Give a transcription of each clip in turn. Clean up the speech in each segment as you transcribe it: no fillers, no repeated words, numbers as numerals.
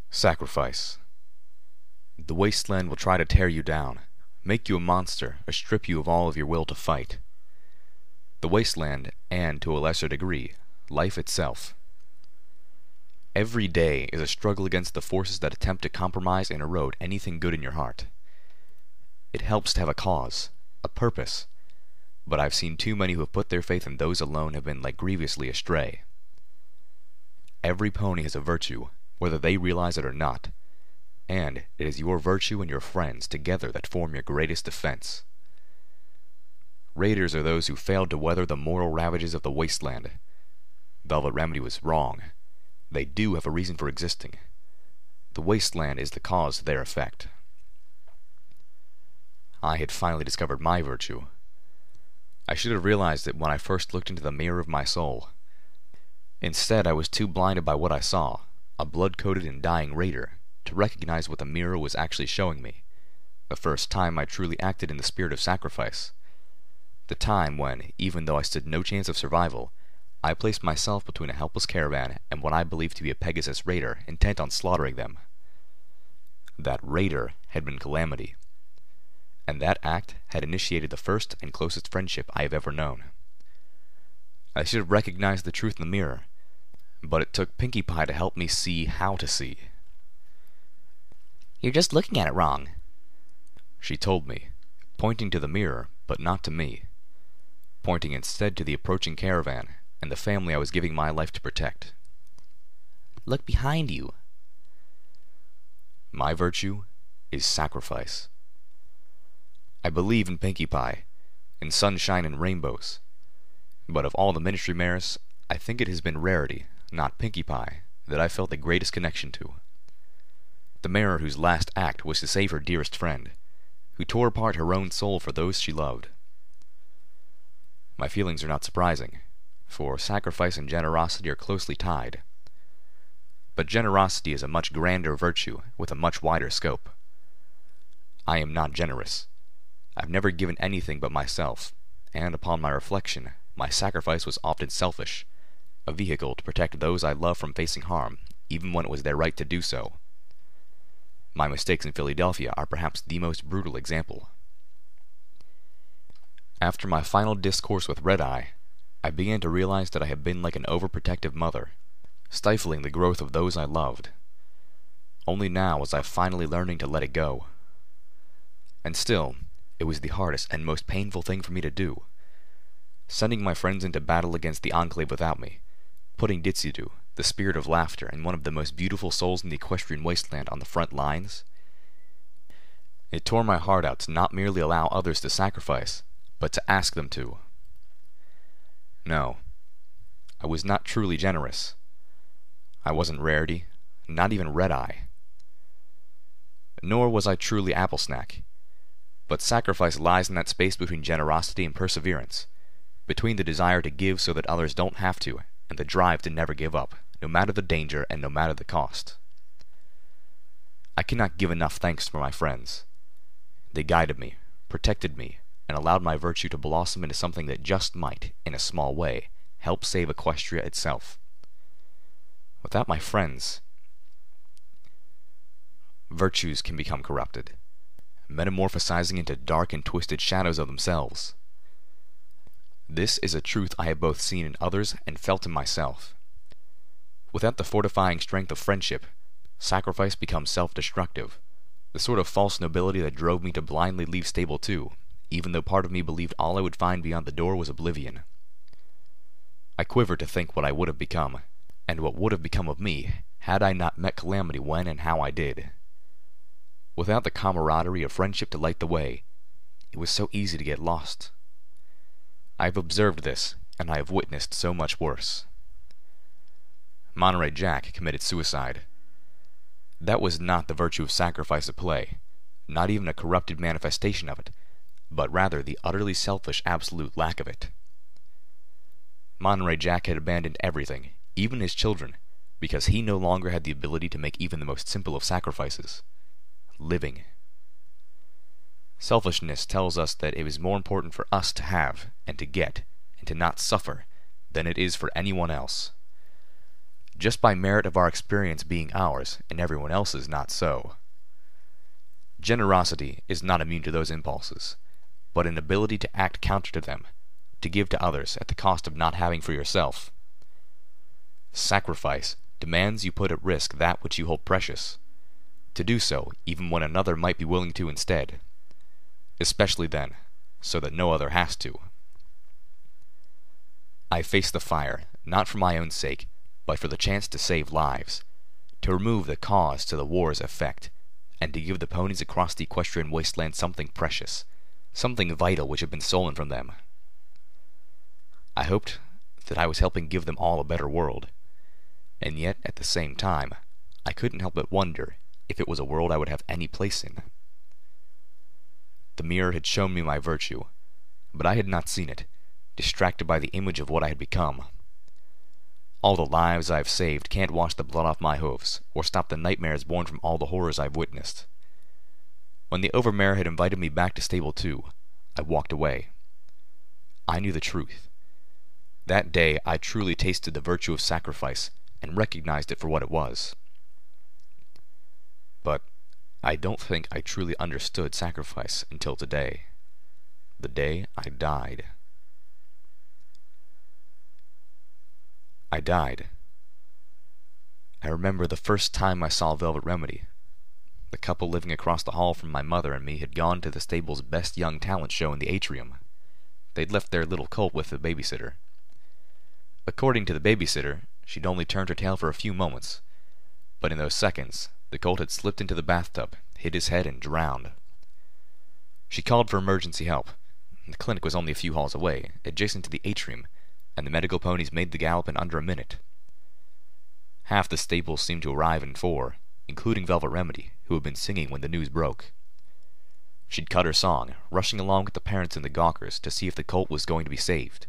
Sacrifice. The wasteland will try to tear you down, make you a monster, or strip you of all of your will to fight. The wasteland, and, to a lesser degree, life itself. Every day is a struggle against the forces that attempt to compromise and erode anything good in your heart. It helps to have a cause, a purpose, but I've seen too many who have put their faith in those alone have been led grievously astray. Every pony has a virtue, whether they realize it or not, and it is your virtue and your friends together that form your greatest defense. Raiders are those who failed to weather the moral ravages of the wasteland. Velvet Remedy was wrong. They do have a reason for existing. The wasteland is the cause of their effect. I had finally discovered my virtue. I should have realized it when I first looked into the mirror of my soul. Instead, I was too blinded by what I saw, a blood-coated and dying raider, to recognize what the mirror was actually showing me. The first time I truly acted in the spirit of sacrifice. The time when, even though I stood no chance of survival, I placed myself between a helpless caravan and what I believed to be a Pegasus raider intent on slaughtering them. That raider had been Calamity, and that act had initiated the first and closest friendship I have ever known. I should have recognized the truth in the mirror, but it took Pinkie Pie to help me see how to see. "You're just looking at it wrong," she told me, pointing to the mirror, but not to me, pointing instead to the approaching caravan and the family I was giving my life to protect. "Look behind you." My virtue is sacrifice. I believe in Pinkie Pie, in sunshine and rainbows, but of all the Ministry mares, I think it has been Rarity, not Pinkie Pie, that I felt the greatest connection to. The mare whose last act was to save her dearest friend, who tore apart her own soul for those she loved. My feelings are not surprising, for sacrifice and generosity are closely tied. But generosity is a much grander virtue with a much wider scope. I am not generous. I've never given anything but myself, and upon my reflection, my sacrifice was often selfish, a vehicle to protect those I love from facing harm, even when it was their right to do so. My mistakes in Philadelphia are perhaps the most brutal example. After my final discourse with Red Eye, I began to realize that I had been like an overprotective mother, stifling the growth of those I loved. Only now was I finally learning to let it go. And still, it was the hardest and most painful thing for me to do. Sending my friends into battle against the Enclave without me, putting Ditzidu, the spirit of laughter and one of the most beautiful souls in the equestrian wasteland, on the front lines. It tore my heart out to not merely allow others to sacrifice, but to ask them to. No, I was not truly generous. I wasn't Rarity, not even Red Eye. Nor was I truly Applesnack. But sacrifice lies in that space between generosity and perseverance, between the desire to give so that others don't have to, and the drive to never give up, no matter the danger and no matter the cost. I cannot give enough thanks for my friends. They guided me, protected me, and allowed my virtue to blossom into something that just might, in a small way, help save Equestria itself. Without my friends, virtues can become corrupted, metamorphosizing into dark and twisted shadows of themselves. This is a truth I have both seen in others and felt in myself. Without the fortifying strength of friendship, sacrifice becomes self-destructive, the sort of false nobility that drove me to blindly leave Stable 2, even though part of me believed all I would find beyond the door was oblivion. I quiver to think what I would have become, and what would have become of me, had I not met Calamity when and how I did. Without the camaraderie of friendship to light the way, it was so easy to get lost. I have observed this, and I have witnessed so much worse. Monterey Jack committed suicide. That was not the virtue of sacrifice at play, not even a corrupted manifestation of it, but rather the utterly selfish absolute lack of it. Monterey Jack had abandoned everything, even his children, because he no longer had the ability to make even the most simple of sacrifices: living. Selfishness tells us that it is more important for us to have, and to get, and to not suffer, than it is for anyone else. just by merit of our experience being ours and everyone else's not so. Generosity is not immune to those impulses, but an ability to act counter to them, to give to others at the cost of not having for yourself. Sacrifice demands you put at risk that which you hold precious, to do so even when another might be willing to instead, especially then, so that no other has to. I face the fire, not for my own sake, but for the chance to save lives, to remove the cause to the war's effect, and to give the ponies across the equestrian wasteland something precious, something vital which had been stolen from them. I hoped that I was helping give them all a better world, and yet at the same time I couldn't help but wonder if it was a world I would have any place in. The mirror had shown me my virtue, but I had not seen it, distracted by the image of what I had become. All the lives I have saved can't wash the blood off my hooves, or stop the nightmares born from all the horrors I've witnessed. When the Overmare had invited me back to Stable 2, I walked away. I knew the truth. That day I truly tasted the virtue of sacrifice, and recognized it for what it was. But I don't think I truly understood sacrifice until today. The day I died. I died. I remember the first time I saw Velvet Remedy. The couple living across the hall from my mother and me had gone to the stable's best young talent show in the atrium. They'd left their little colt with the babysitter. According to the babysitter, she'd only turned her tail for a few moments, but in those seconds, the colt had slipped into the bathtub, hit his head, and drowned. She called for emergency help. The clinic was only a few halls away, adjacent to the atrium, and the medical ponies made the gallop in under a minute. Half the stable seemed to arrive in 4, including Velvet Remedy, who had been singing when the news broke. She'd cut her song, rushing along with the parents and the gawkers to see if the colt was going to be saved.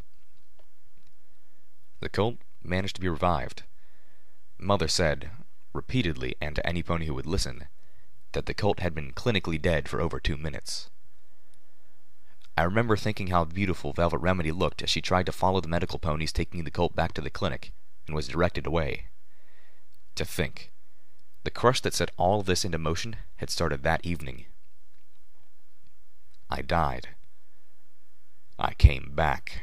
The colt managed to be revived. Mother said, repeatedly and to any pony who would listen, that the colt had been clinically dead for over 2 minutes. I remember thinking how beautiful Velvet Remedy looked as she tried to follow the medical ponies taking the colt back to the clinic, and was directed away. To think, the crush that set all of this into motion had started that evening. I died. I came back.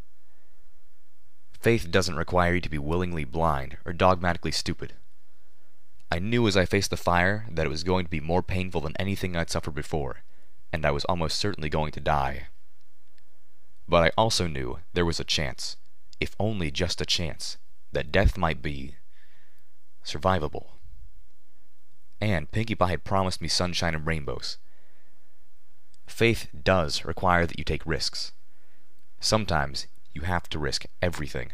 Faith doesn't require you to be willingly blind or dogmatically stupid. I knew as I faced the fire that it was going to be more painful than anything I'd suffered before, and I was almost certainly going to die. But I also knew there was a chance, if only just a chance, that death might be survivable. And Pinkie Pie had promised me sunshine and rainbows. Faith does require that you take risks. Sometimes you have to risk everything.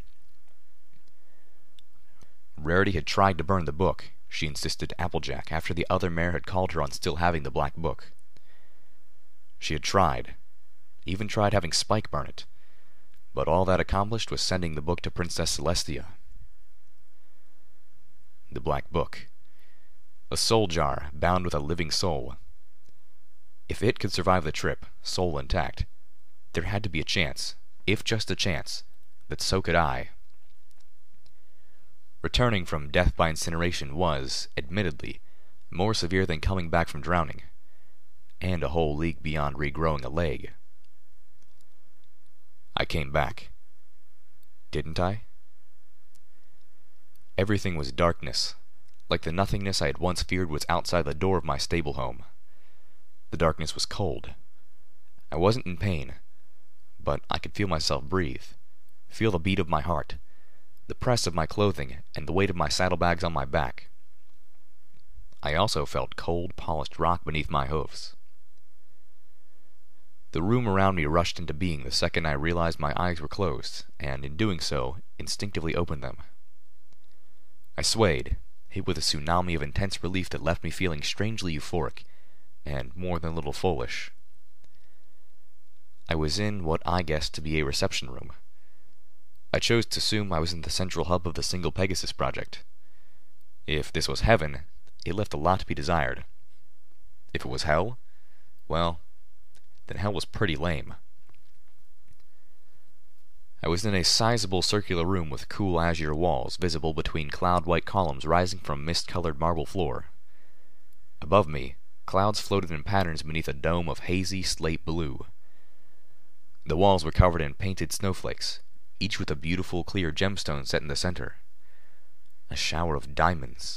Rarity had tried to burn the book, she insisted to Applejack after the other mare had called her on still having the black book. She had tried, even tried having Spike burn it, but all that accomplished was sending the book to Princess Celestia. The black book. A soul jar bound with a living soul. If it could survive the trip, soul intact, there had to be a chance, if just a chance, that so could I. Returning from death by incineration was, admittedly, more severe than coming back from drowning, and a whole league beyond regrowing a leg. I came back. Didn't I? Everything was darkness, like the nothingness I had once feared was outside the door of my stable home. The darkness was cold. I wasn't in pain, but I could feel myself breathe, feel the beat of my heart, the press of my clothing, and the weight of my saddlebags on my back. I also felt cold, polished rock beneath my hoofs. The room around me rushed into being the second I realized my eyes were closed, and in doing so, instinctively opened them. I swayed, hit with a tsunami of intense relief that left me feeling strangely euphoric, and more than a little foolish. I was in what I guessed to be a reception room. I chose to assume I was in the central hub of the Single Pegasus project. If this was heaven, it left a lot to be desired. If it was hell, well, then hell was pretty lame. I was in a sizable circular room with cool azure walls visible between cloud-white columns rising from a mist-colored marble floor. Above me, clouds floated in patterns beneath a dome of hazy slate blue. The walls were covered in painted snowflakes, each with a beautiful clear gemstone set in the center. A shower of diamonds.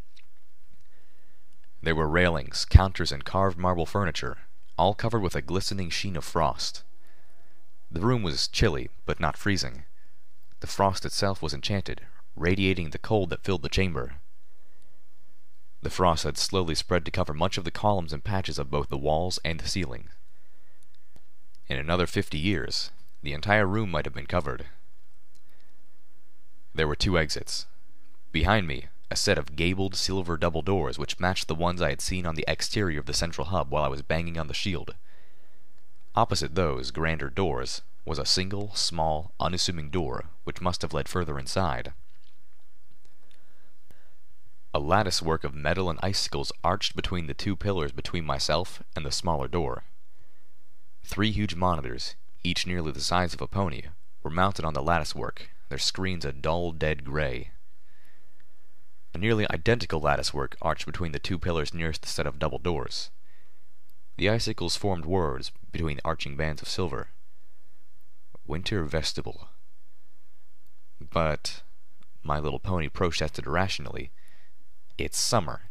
There were railings, counters, and carved marble furniture, all covered with a glistening sheen of frost. The room was chilly, but not freezing. The frost itself was enchanted, radiating the cold that filled the chamber. The frost had slowly spread to cover much of the columns and patches of both the walls and the ceiling. In another 50 years, the entire room might have been covered. There were 2 exits. Behind me, a set of gabled silver double doors which matched the ones I had seen on the exterior of the central hub while I was banging on the shield. Opposite those grander doors was a single, small, unassuming door which must have led further inside. A lattice work of metal and icicles arched between the 2 pillars between myself and the smaller door. 3 huge monitors, each nearly the size of a pony, were mounted on the lattice work, their screens a dull, dead gray. A nearly identical lattice work arched between the 2 pillars nearest the set of double doors. The icicles formed words between the arching bands of silver. Winter vestibule. But, my little pony protested irrationally, it's summer.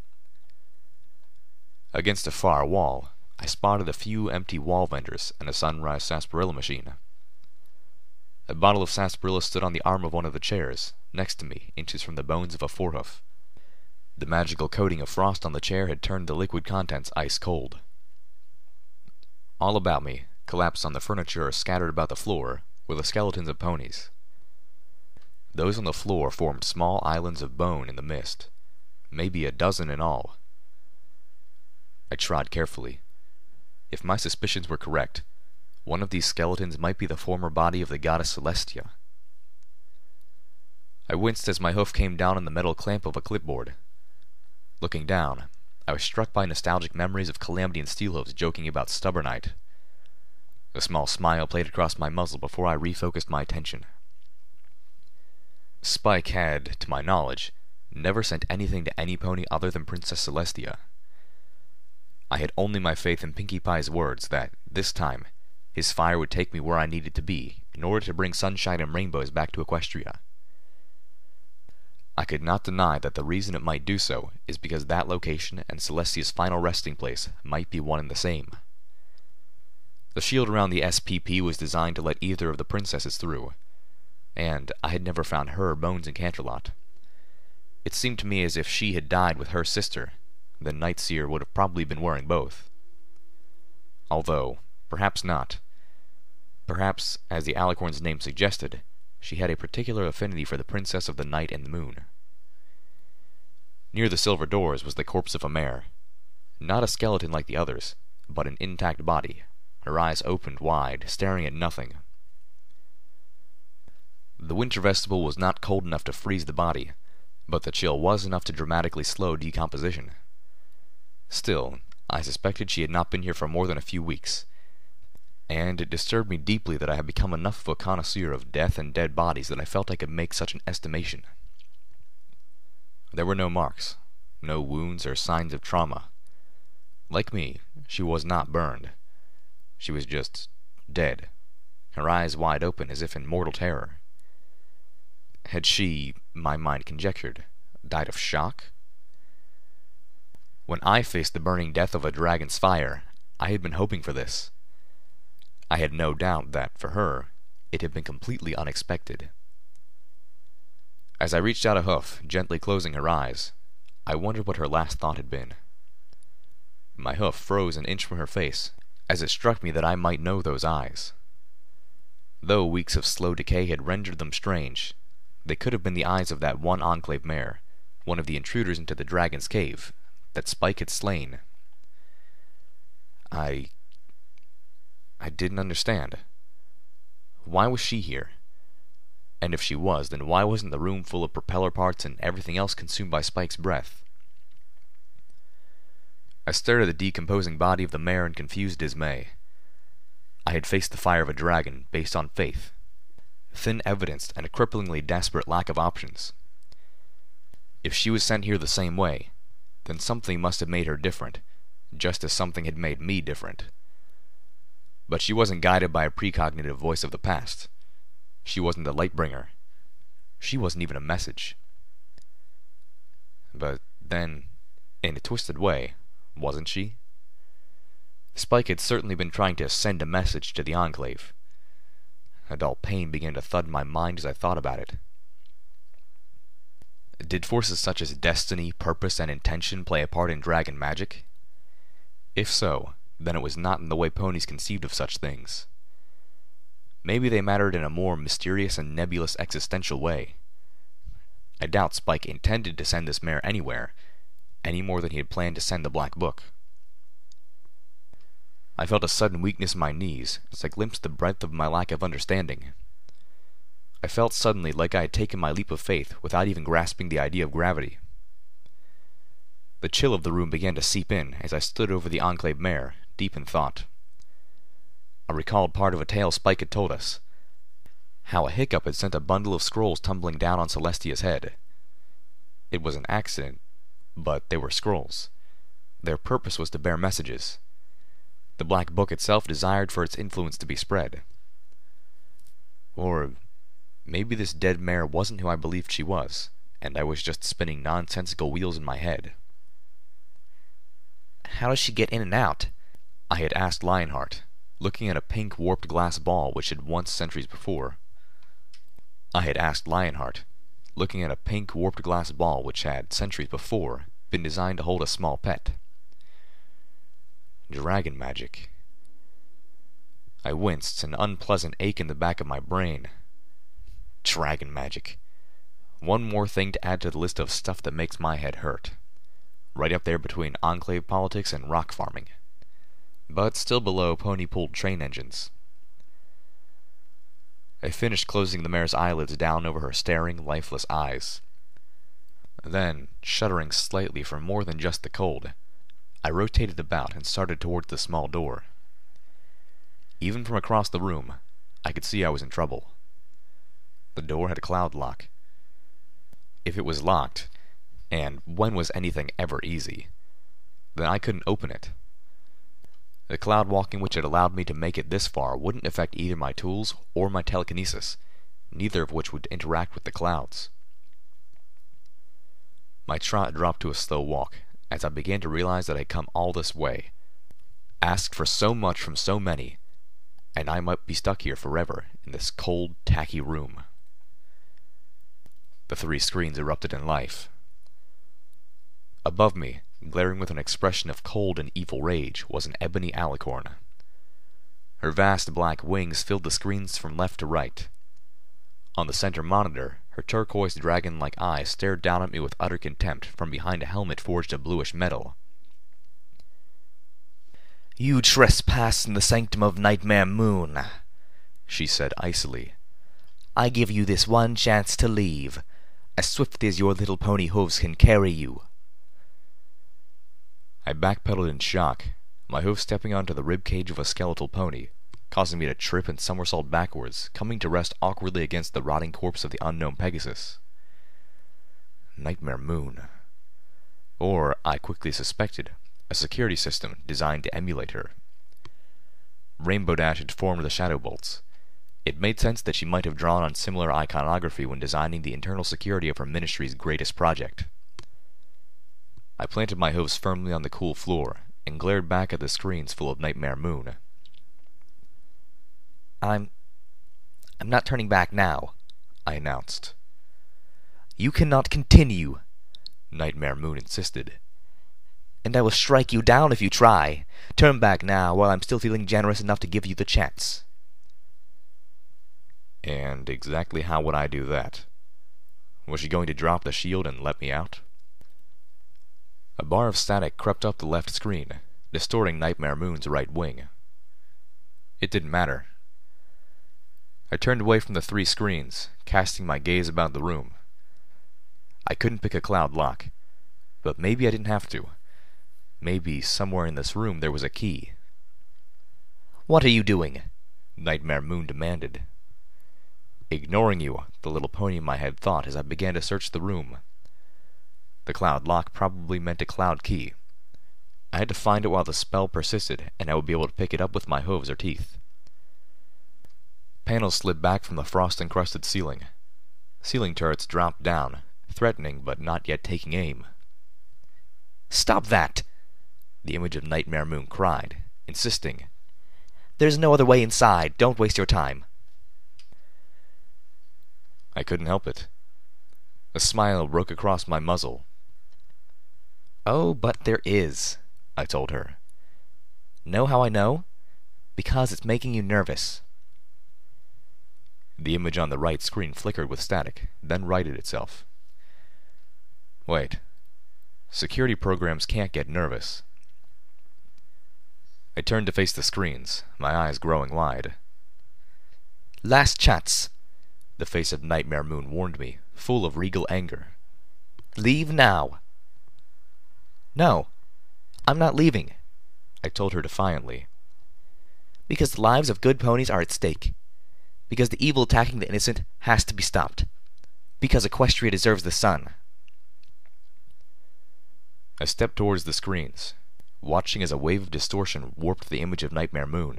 Against a far wall, I spotted a few empty wall vendors and a sunrise sarsaparilla machine. A bottle of sarsaparilla stood on the arm of one of the chairs, next to me, inches from the bones of a forehoof. The magical coating of frost on the chair had turned the liquid contents ice cold. All about me, collapsed on the furniture or scattered about the floor, were the skeletons of ponies. Those on the floor formed small islands of bone in the mist, maybe a dozen in all. I trod carefully. If my suspicions were correct, one of these skeletons might be the former body of the goddess Celestia. I winced as my hoof came down on the metal clamp of a clipboard. Looking down, I was struck by nostalgic memories of Calamity and Steelhooves joking about Stubbornite. A small smile played across my muzzle before I refocused my attention. Spike had, to my knowledge, never sent anything to any pony other than Princess Celestia. I had only my faith in Pinkie Pie's words that, this time, his fire would take me where I needed to be in order to bring sunshine and rainbows back to Equestria. I could not deny that the reason it might do so is because that location and Celestia's final resting place might be one and the same. The shield around the SPP was designed to let either of the princesses through, and I had never found her bones in Canterlot. It seemed to me as if she had died with her sister, then Nightseer would have probably been wearing both. Although, perhaps not. Perhaps, as the Alicorn's name suggested, she had a particular affinity for the Princess of the Night and the Moon. Near the silver doors was the corpse of a mare. Not a skeleton like the others, but an intact body, her eyes opened wide, staring at nothing. The winter vestibule was not cold enough to freeze the body, but the chill was enough to dramatically slow decomposition. Still, I suspected she had not been here for more than a few weeks, and it disturbed me deeply that I had become enough of a connoisseur of death and dead bodies that I felt I could make such an estimation. There were no marks, no wounds or signs of trauma. Like me, she was not burned. She was just dead, her eyes wide open as if in mortal terror. Had she, my mind conjectured, died of shock? When I faced the burning death of a dragon's fire, I had been hoping for this. I had no doubt that, for her, it had been completely unexpected. As I reached out a hoof, gently closing her eyes, I wondered what her last thought had been. My hoof froze an inch from her face, as it struck me that I might know those eyes. Though weeks of slow decay had rendered them strange, they could have been the eyes of that one Enclave mare, one of the intruders into the dragon's cave, that Spike had slain. I didn't understand. Why was she here? And if she was, then why wasn't the room full of propeller parts and everything else consumed by Spike's breath? I stared at the decomposing body of the mare in confused dismay. I had faced the fire of a dragon, based on faith. thin evidence and a cripplingly desperate lack of options. If she was sent here the same way, then something must have made her different, just as something had made me different. But she wasn't guided by a precognitive voice of the past. She wasn't a light-bringer. She wasn't even a message. But then, in a twisted way, wasn't she? Spike had certainly been trying to send a message to the Enclave. A dull pain began to thud in my mind as I thought about it. Did forces such as destiny, purpose, and intention play a part in dragon magic? If so, then it was not in the way ponies conceived of such things. Maybe they mattered in a more mysterious and nebulous existential way. I doubt Spike intended to send this mare anywhere, any more than he had planned to send the Black Book. I felt a sudden weakness in my knees as I glimpsed the breadth of my lack of understanding. I felt suddenly like I had taken my leap of faith without even grasping the idea of gravity. The chill of the room began to seep in as I stood over the Enclave mare, deep in thought. I recalled part of a tale Spike had told us, how a hiccup had sent a bundle of scrolls tumbling down on Celestia's head. It was an accident, but they were scrolls. Their purpose was to bear messages. The Black Book itself desired for its influence to be spread. Or maybe this dead mare wasn't who I believed she was, and I was just spinning nonsensical wheels in my head. How does she get in and out? I had asked Lionheart, looking at a pink warped glass ball which had once centuries before been designed to hold a small pet. Dragon magic. I winced, an unpleasant ache in the back of my brain. Dragon magic. One more thing to add to the list of stuff that makes my head hurt. Right up there between Enclave politics and rock farming. But still below pony-pulled train engines. I finished closing the mare's eyelids down over her staring, lifeless eyes. Then, shuddering slightly from more than just the cold, I rotated about and started towards the small door. Even from across the room, I could see I was in trouble. The door had a cloud lock. If it was locked, and when was anything ever easy, then I couldn't open it. The cloud walking which had allowed me to make it this far wouldn't affect either my tools or my telekinesis, neither of which would interact with the clouds. My trot dropped to a slow walk, as I began to realize that I had come all this way, asked for so much from so many, and I might be stuck here forever in this cold, tacky room. The 3 screens erupted in life. Above me, glaring with an expression of cold and evil rage, was an ebony alicorn. Her vast black wings filled the screens from left to right. On the center monitor, her turquoise dragon-like eyes stared down at me with utter contempt from behind a helmet forged of bluish metal. "You trespass in the sanctum of Nightmare Moon," she said icily. "I give you this one chance to leave, as swiftly as your little pony hooves can carry you." I backpedaled in shock, my hoof stepping onto the ribcage of a skeletal pony, causing me to trip and somersault backwards, coming to rest awkwardly against the rotting corpse of the unknown Pegasus. Nightmare Moon. Or, I quickly suspected, a security system designed to emulate her. Rainbow Dash had formed the Shadow Bolts. It made sense that she might have drawn on similar iconography when designing the internal security of her ministry's greatest project. I planted my hooves firmly on the cool floor and glared back at the screens full of Nightmare Moon. I'm not turning back now," I announced. "You cannot continue," Nightmare Moon insisted. "And I will strike you down if you try. Turn back now while I'm still feeling generous enough to give you the chance." And exactly how would I do that? Was she going to drop the shield and let me out? A bar of static crept up the left screen, distorting Nightmare Moon's right wing. It didn't matter. I turned away from the 3 screens, casting my gaze about the room. I couldn't pick a cloud lock, but maybe I didn't have to. Maybe somewhere in this room there was a key. "What are you doing?" Nightmare Moon demanded. Ignoring you, the little pony in my head thought as I began to search the room. The cloud lock probably meant a cloud key. I had to find it while the spell persisted, and I would be able to pick it up with my hooves or teeth. Panels slid back from the frost-encrusted ceiling. Ceiling turrets dropped down, threatening but not yet taking aim. "Stop that!" the image of Nightmare Moon cried, insisting. "There's no other way inside. Don't waste your time." I couldn't help it. A smile broke across my muzzle. "Oh, but there is," I told her. "Know how I know? Because it's making you nervous." The image on the right screen flickered with static, then righted itself. Wait. Security programs can't get nervous. I turned to face the screens, my eyes growing wide. "Last chance," the face of Nightmare Moon warned me, full of regal anger. "Leave now." "No, I'm not leaving," I told her defiantly. "Because the lives of good ponies are at stake. Because the evil attacking the innocent has to be stopped. Because Equestria deserves the sun." I stepped towards the screens, watching as a wave of distortion warped the image of Nightmare Moon.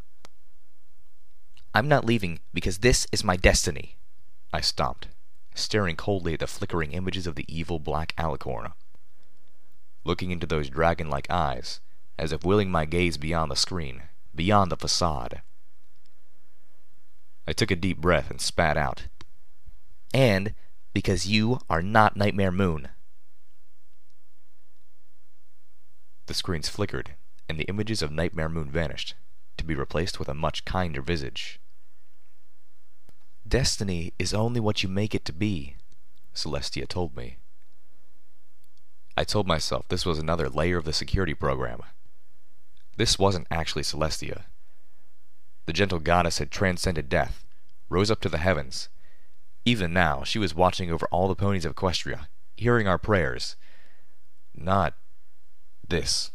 "I'm not leaving because this is my destiny." I stopped, staring coldly at the flickering images of the evil black alicorn. Looking into those dragon-like eyes, as if willing my gaze beyond the screen, beyond the facade. I took a deep breath and spat out. "And because you are not Nightmare Moon." The screens flickered, and the images of Nightmare Moon vanished, to be replaced with a much kinder visage. "Destiny is only what you make it to be," Celestia told me. I told myself this was another layer of the security program. This wasn't actually Celestia. The gentle goddess had transcended death, rose up to the heavens. Even now, she was watching over all the ponies of Equestria, hearing our prayers. Not this.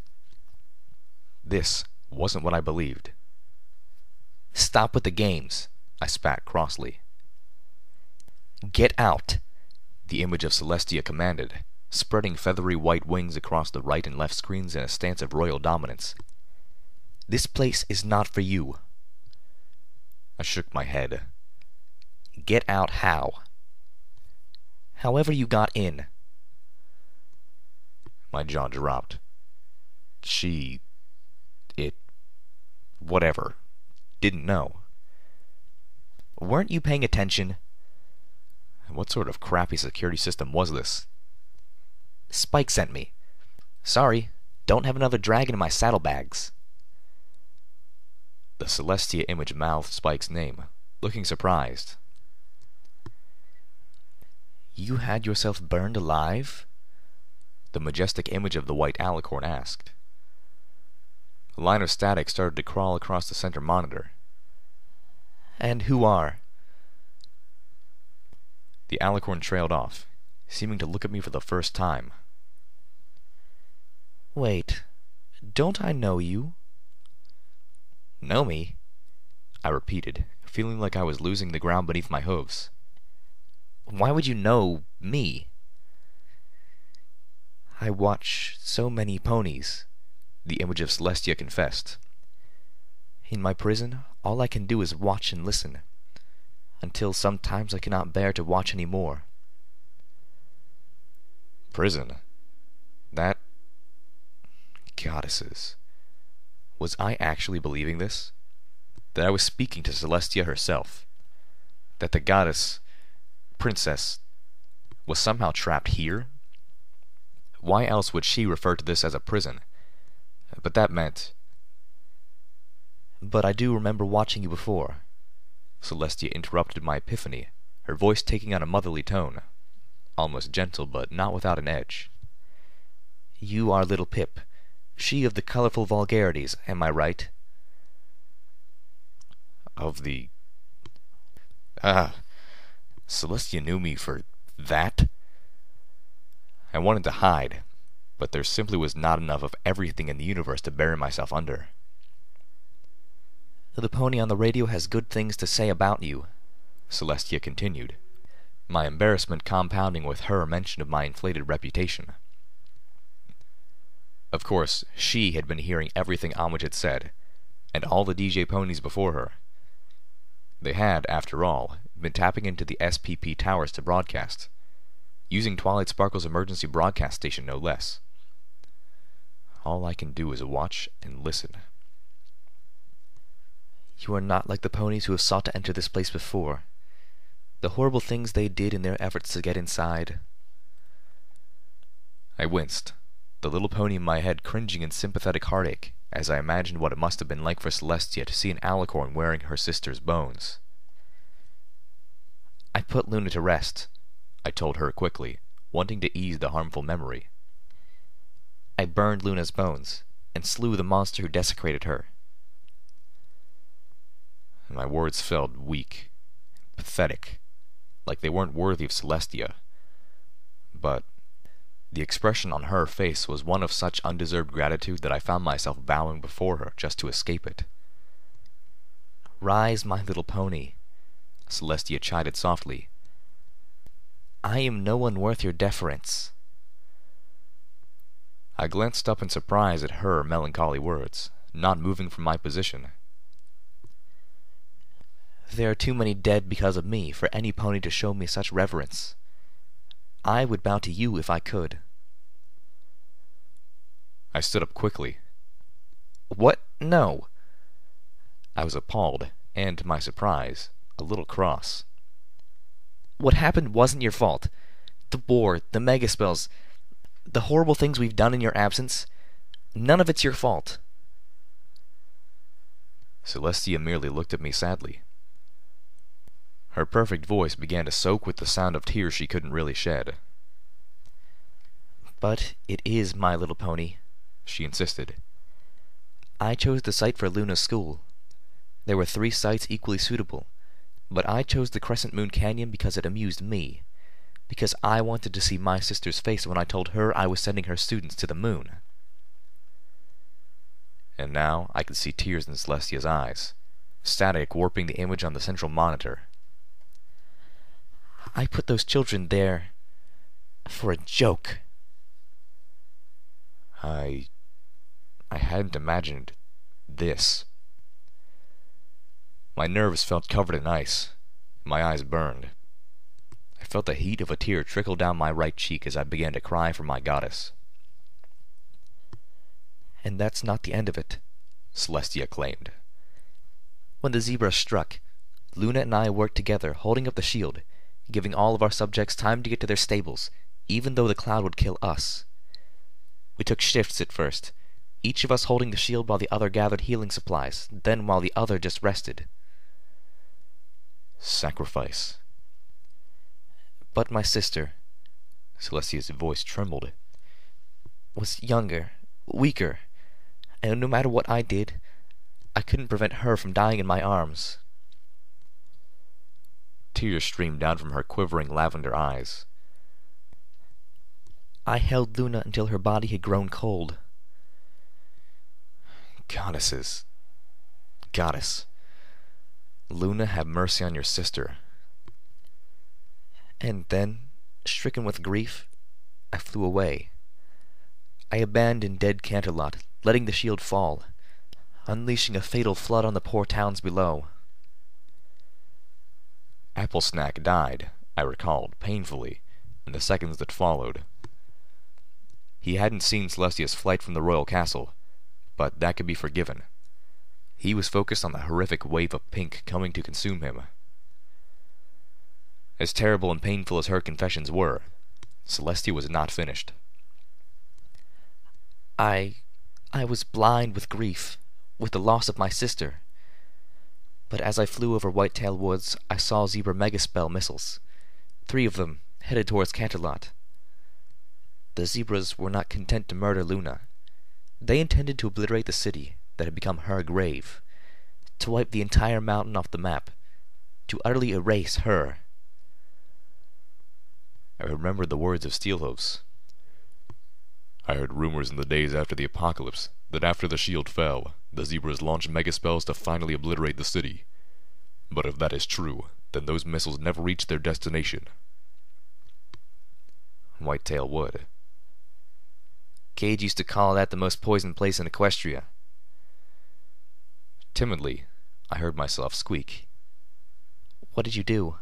This wasn't what I believed. "Stop with the games," I spat crossly. "Get out," the image of Celestia commanded, spreading feathery white wings across the right and left screens in a stance of royal dominance. "This place is not for you." I shook my head. "Get out how?" "However you got in." My jaw dropped. Whatever. Didn't know. "Weren't you paying attention?" What sort of crappy security system was this? "Spike sent me. Sorry, don't have another dragon in my saddlebags." The Celestia image mouthed Spike's name, looking surprised. "You had yourself burned alive?" The majestic image of the white alicorn asked. A line of static started to crawl across the center monitor. "And who are?" The alicorn trailed off, seeming to look at me for the first time. "Wait, don't I know you?" "Know me?" I repeated, feeling like I was losing the ground beneath my hooves. "Why would you know me?" "I watch so many ponies," the image of Celestia confessed. "In my prison, all I can do is watch and listen, until sometimes I cannot bear to watch any more." Prison? That... Goddesses. Was I actually believing this? That I was speaking to Celestia herself? That the goddess... princess... was somehow trapped here? Why else would she refer to this as a prison? But that meant... "But I do remember watching you before." Celestia interrupted my epiphany, her voice taking on a motherly tone, almost gentle but not without an edge. "You are little Pip, she of the colorful vulgarities, am I right?" Of the... Ah, Celestia knew me for that? I wanted to hide, but there simply was not enough of everything in the universe to bury myself under. "The pony on the radio has good things to say about you," Celestia continued, my embarrassment compounding with her mention of my inflated reputation. Of course, she had been hearing everything Amway had said, and all the DJ ponies before her. They had, after all, been tapping into the SPP towers to broadcast, using Twilight Sparkle's emergency broadcast station no less. All I can do is watch and listen. You are not like the ponies who have sought to enter this place before. The horrible things they did in their efforts to get inside. I winced, the little pony in my head cringing in sympathetic heartache as I imagined what it must have been like for Celestia to see an alicorn wearing her sister's bones. I put Luna to rest, I told her quickly, wanting to ease the harmful memory. I burned Luna's bones and slew the monster who desecrated her. My words felt weak, pathetic, like they weren't worthy of Celestia. But the expression on her face was one of such undeserved gratitude that I found myself bowing before her just to escape it. Rise, my little pony, Celestia chided softly. I am no one worth your deference. I glanced up in surprise at her melancholy words, not moving from my position. There are too many dead because of me for any pony to show me such reverence. I would bow to you if I could. I stood up quickly. What? No. I was appalled, and to my surprise, a little cross. What happened wasn't your fault. The war, the megaspells, the horrible things we've done in your absence, none of it's your fault. Celestia merely looked at me sadly. Her perfect voice began to soak with the sound of tears she couldn't really shed. But it is My Little Pony, she insisted. I chose the site for Luna's school. There were 3 sites equally suitable, but I chose the Crescent Moon Canyon because it amused me, because I wanted to see my sister's face when I told her I was sending her students to the moon. And now I could see tears in Celestia's eyes, static warping the image on the central monitor. I put those children there for a joke. I hadn't imagined this. My nerves felt covered in ice. My eyes burned. I felt the heat of a tear trickle down my right cheek as I began to cry for my goddess. And that's not the end of it, Celestia claimed. When the zebra struck, Luna and I worked together, holding up the shield, giving all of our subjects time to get to their stables, even though the cloud would kill us. We took shifts at first, each of us holding the shield while the other gathered healing supplies, then while the other just rested. Sacrifice. But my sister, Celestia's voice trembled, was younger, weaker, and no matter what I did, I couldn't prevent her from dying in my arms. Tears streamed down from her quivering lavender eyes. I held Luna until her body had grown cold. Goddesses. Goddess. Luna, have mercy on your sister. And then, stricken with grief, I flew away. I abandoned dead Canterlot, letting the shield fall, unleashing a fatal flood on the poor towns below. Applesnack died, I recalled, painfully, in the seconds that followed. He hadn't seen Celestia's flight from the royal castle, but that could be forgiven. He was focused on the horrific wave of pink coming to consume him. As terrible and painful as her confessions were, Celestia was not finished. I was blind with grief, with the loss of my sister. But as I flew over Whitetail Woods, I saw Zebra Megaspell missiles, 3 of them, headed towards Canterlot. The zebras were not content to murder Luna. They intended to obliterate the city that had become her grave, to wipe the entire mountain off the map, to utterly erase her. I remembered the words of Steelhooves. I heard rumors in the days after the apocalypse that after the shield fell, the zebras launched megaspells to finally obliterate the city. But if that is true, then those missiles never reached their destination. Whitetail Wood. Cage used to call that the most poisoned place in Equestria. Timidly, I heard myself squeak. What did you do?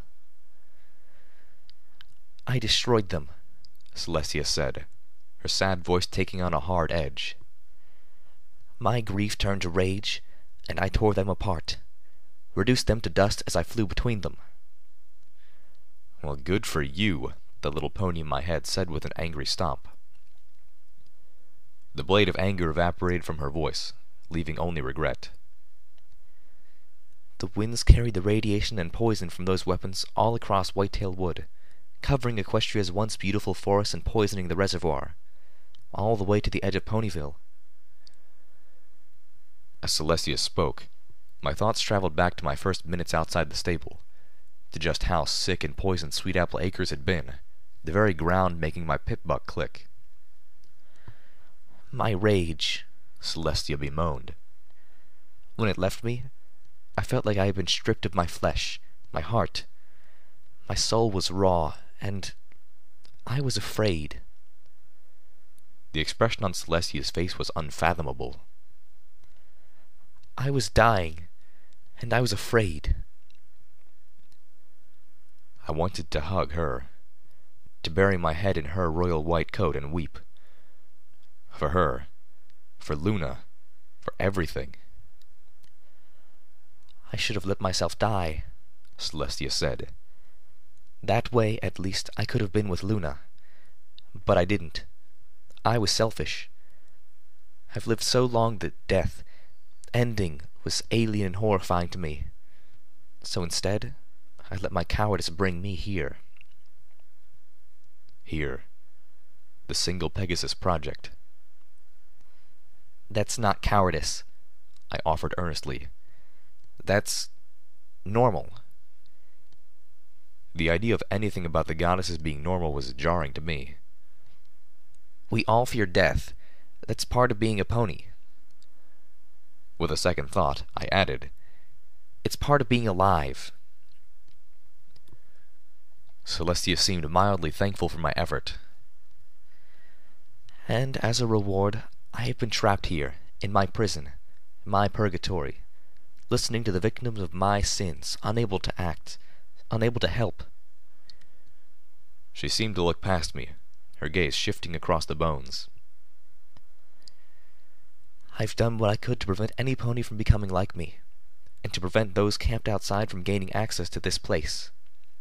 I destroyed them, Celestia said, her sad voice taking on a hard edge. My grief turned to rage, and I tore them apart, reduced them to dust as I flew between them. Well, good for you, the little pony in my head said with an angry stomp. The blade of anger evaporated from her voice, leaving only regret. The winds carried the radiation and poison from those weapons all across Whitetail Wood, covering Equestria's once beautiful forest and poisoning the reservoir, all the way to the edge of Ponyville. As Celestia spoke, my thoughts traveled back to my first minutes outside the stable, to just how sick and poisoned Sweetapple Acres had been, the very ground making my pip-buck click. My rage, Celestia bemoaned. When it left me, I felt like I had been stripped of my flesh, my heart. My soul was raw, and I was afraid. The expression on Celestia's face was unfathomable. I was dying, and I was afraid. I wanted to hug her, to bury my head in her royal white coat and weep. For her, for Luna, for everything. I should have let myself die, Celestia said. That way, at least, I could have been with Luna. But I didn't. I was selfish. I've lived so long that death, ending, was alien and horrifying to me. So instead, I let my cowardice bring me here. Here. The Single Pegasus Project. That's not cowardice, I offered earnestly. That's normal. The idea of anything about the goddesses being normal was jarring to me. We all fear death. That's part of being a pony. With a second thought, I added, It's part of being alive. Celestia seemed mildly thankful for my effort. And as a reward, I have been trapped here, in my prison, my purgatory, listening to the victims of my sins, unable to act, unable to help. She seemed to look past me, her gaze shifting across the bones. I've done what I could to prevent any pony from becoming like me, and to prevent those camped outside from gaining access to this place.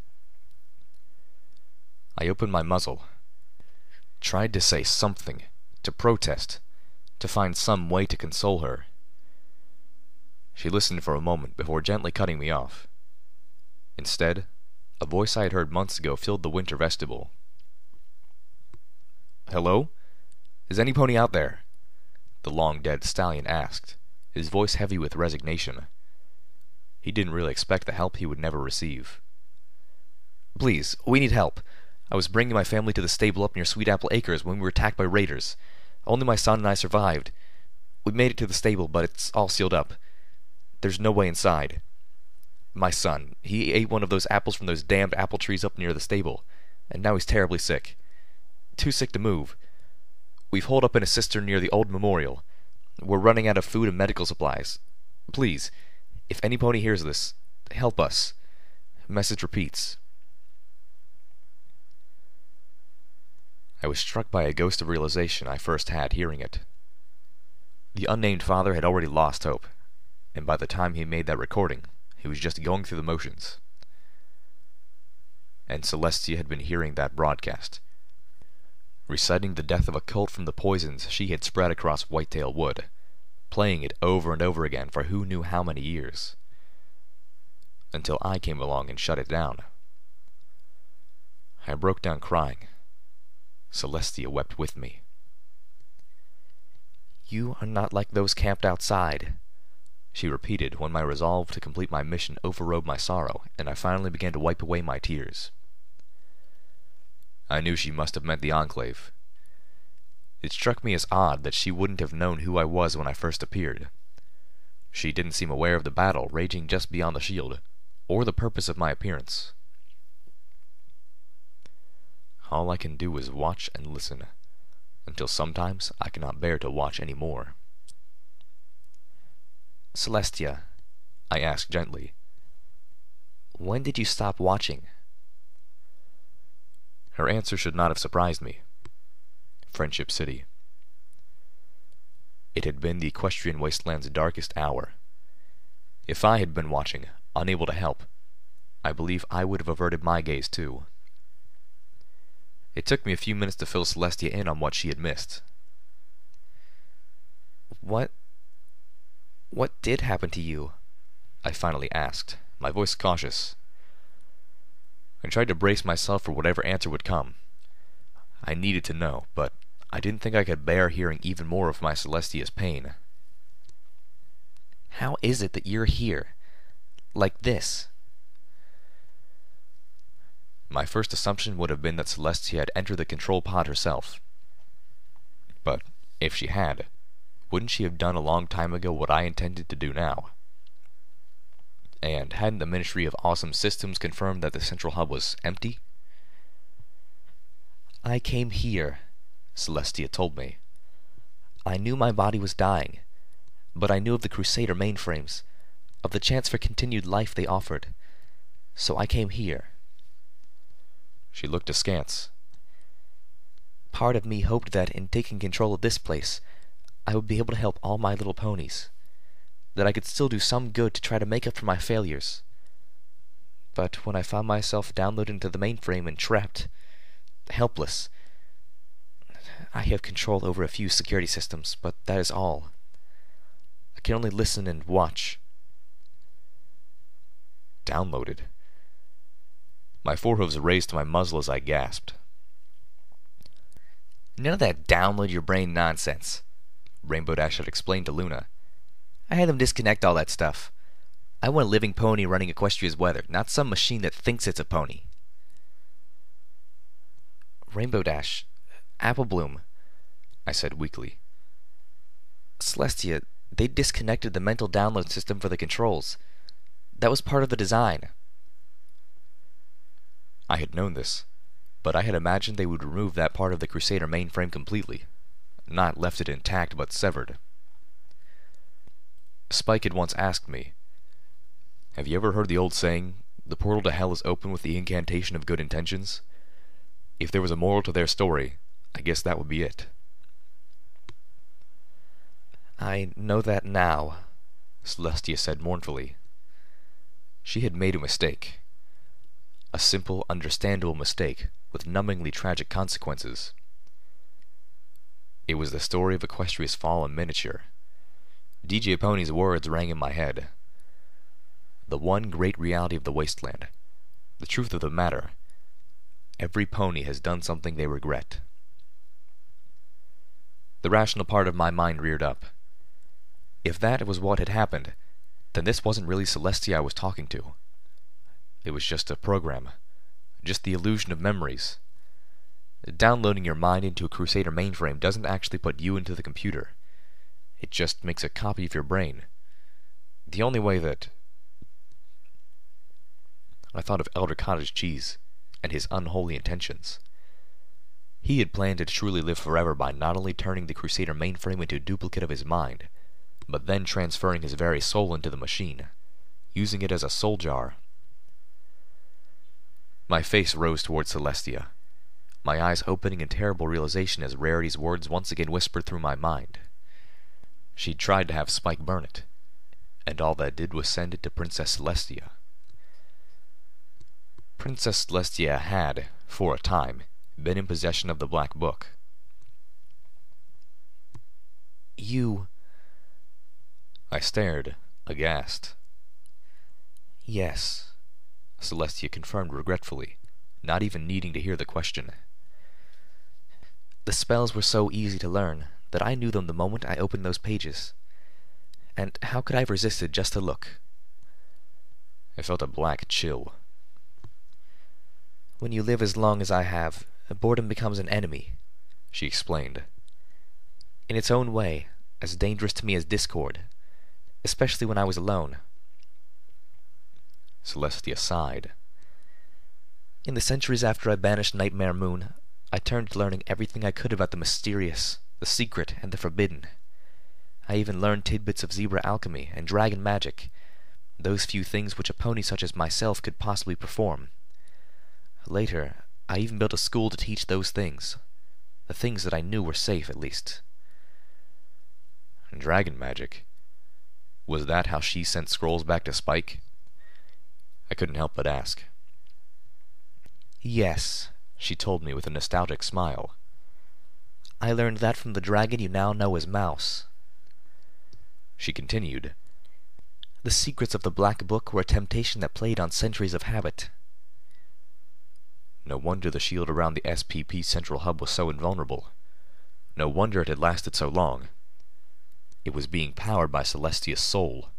I opened my muzzle, tried to say something, to protest, to find some way to console her. She listened for a moment before gently cutting me off. Instead, a voice I had heard months ago filled the winter vestibule. "Hello? Is any pony out there?" The long-dead stallion asked, his voice heavy with resignation. He didn't really expect the help he would never receive. "Please, we need help. I was bringing my family to the stable up near Sweetapple Acres when we were attacked by raiders. Only my son and I survived. We made it to the stable, but it's all sealed up. There's no way inside. My son, he ate one of those apples from those damned apple trees up near the stable, and now he's terribly sick. Too sick to move. We've holed up in a cistern near the old memorial. We're running out of food and medical supplies. Please, if any pony hears this, help us." Message repeats. I was struck by a ghost of realization I first had hearing it. The unnamed father had already lost hope, and by the time he made that recording, he was just going through the motions. And Celestia had been hearing that broadcast, reciting the death of a cult from the poisons she had spread across Whitetail Wood, playing it over and over again for who knew how many years, until I came along and shut it down. I broke down crying. Celestia wept with me. "You are not like those camped outside," she repeated when my resolve to complete my mission overrode my sorrow, and I finally began to wipe away my tears. I knew she must have meant the Enclave. It struck me as odd that she wouldn't have known who I was when I first appeared. She didn't seem aware of the battle raging just beyond the shield, or the purpose of my appearance. All I can do is watch and listen, until sometimes I cannot bear to watch any more. Celestia, I asked gently. When did you stop watching? Her answer should not have surprised me. Friendship City. It had been the equestrian wasteland's darkest hour. If I had been watching, unable to help, I believe I would have averted my gaze too. It took me a few minutes to fill Celestia in on what she had missed. What did happen to you? I finally asked, my voice cautious. I tried to brace myself for whatever answer would come. I needed to know, but I didn't think I could bear hearing even more of my Celestia's pain. How is it that you're here? Like this? My first assumption would have been that Celestia had entered the control pod herself. But if she had, wouldn't she have done a long time ago what I intended to do now? And hadn't the Ministry of Awesome Systems confirmed that the central hub was empty? I came here, Celestia told me. I knew my body was dying, but I knew of the Crusader mainframes, of the chance for continued life they offered. So I came here. She looked askance. Part of me hoped that in taking control of this place, I would be able to help all my little ponies. That I could still do some good to try to make up for my failures. But when I found myself downloaded into the mainframe and trapped, helpless, I have control over a few security systems, but that is all. I can only listen and watch. Downloaded? My forehooves raised to my muzzle as I gasped. None of that download your brain nonsense, Rainbow Dash had explained to Luna. I had them disconnect all that stuff. I want a living pony running Equestria's weather, not some machine that thinks it's a pony. Rainbow Dash, Apple Bloom, I said weakly. Celestia, they disconnected the mental download system for the controls. That was part of the design. I had known this, but I had imagined they would remove that part of the Crusader mainframe completely, not left it intact but severed. Spike had once asked me, "Have you ever heard the old saying, the portal to hell is open with the incantation of good intentions? If there was a moral to their story, I guess that would be it." I know that now, Celestia said mournfully. She had made a mistake. A simple, understandable mistake with numbingly tragic consequences. It was the story of Equestria's fall in miniature. DJ Pony's words rang in my head. The one great reality of the wasteland. The truth of the matter. Every pony has done something they regret. The rational part of my mind reared up. If that was what had happened, then this wasn't really Celestia I was talking to. It was just a program. Just the illusion of memories. Downloading your mind into a Crusader mainframe doesn't actually put you into the computer. It just makes a copy of your brain. The only way that... I thought of Elder Cottage Cheese and his unholy intentions. He had planned to truly live forever by not only turning the Crusader mainframe into a duplicate of his mind, but then transferring his very soul into the machine, using it as a soul jar. My face rose towards Celestia, my eyes opening in terrible realization as Rarity's words once again whispered through my mind. She'd tried to have Spike burn it, and all that did was send it to Princess Celestia. Princess Celestia had, for a time, been in possession of the Black Book. You... I stared, aghast. Yes, Celestia confirmed regretfully, not even needing to hear the question. The spells were so easy to learn that I knew them the moment I opened those pages. And how could I have resisted just to look? I felt a black chill. When you live as long as I have, boredom becomes an enemy, she explained. In its own way, as dangerous to me as discord, especially when I was alone. Celestia sighed. In the centuries after I banished Nightmare Moon, I turned to learning everything I could about the mysterious, the secret, and the forbidden. I even learned tidbits of zebra alchemy and dragon magic, those few things which a pony such as myself could possibly perform. Later, I even built a school to teach those things, the things that I knew were safe, at least. Dragon magic? Was that how she sent scrolls back to Spike? I couldn't help but ask. Yes, she told me with a nostalgic smile. I learned that from the dragon you now know as Mouse. She continued. The secrets of the Black Book were a temptation that played on centuries of habit. No wonder the shield around the SPP central hub was so invulnerable. No wonder it had lasted so long. It was being powered by Celestia's soul.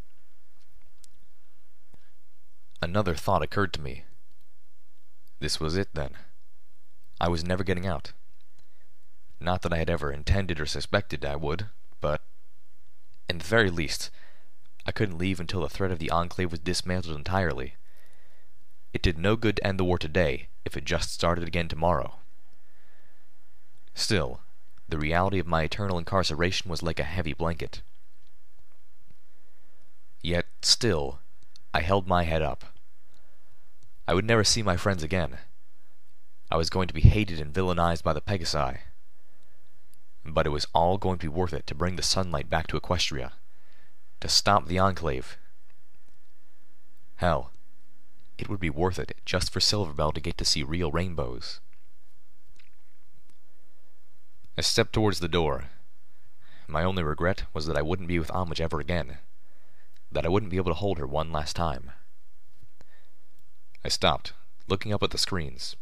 Another thought occurred to me. This was it, then. I was never getting out. Not that I had ever intended or suspected I would, but, at the very least, I couldn't leave until the threat of the Enclave was dismantled entirely. It did no good to end the war today if it just started again tomorrow. Still, the reality of my eternal incarceration was like a heavy blanket. Yet, still, I held my head up. I would never see my friends again. I was going to be hated and villainized by the Pegasi. But it was all going to be worth it to bring the sunlight back to Equestria, to stop the Enclave. Hell, it would be worth it just for Silverbell to get to see real rainbows. I stepped towards the door. My only regret was that I wouldn't be with Homage ever again, that I wouldn't be able to hold her one last time. I stopped, looking up at the screens.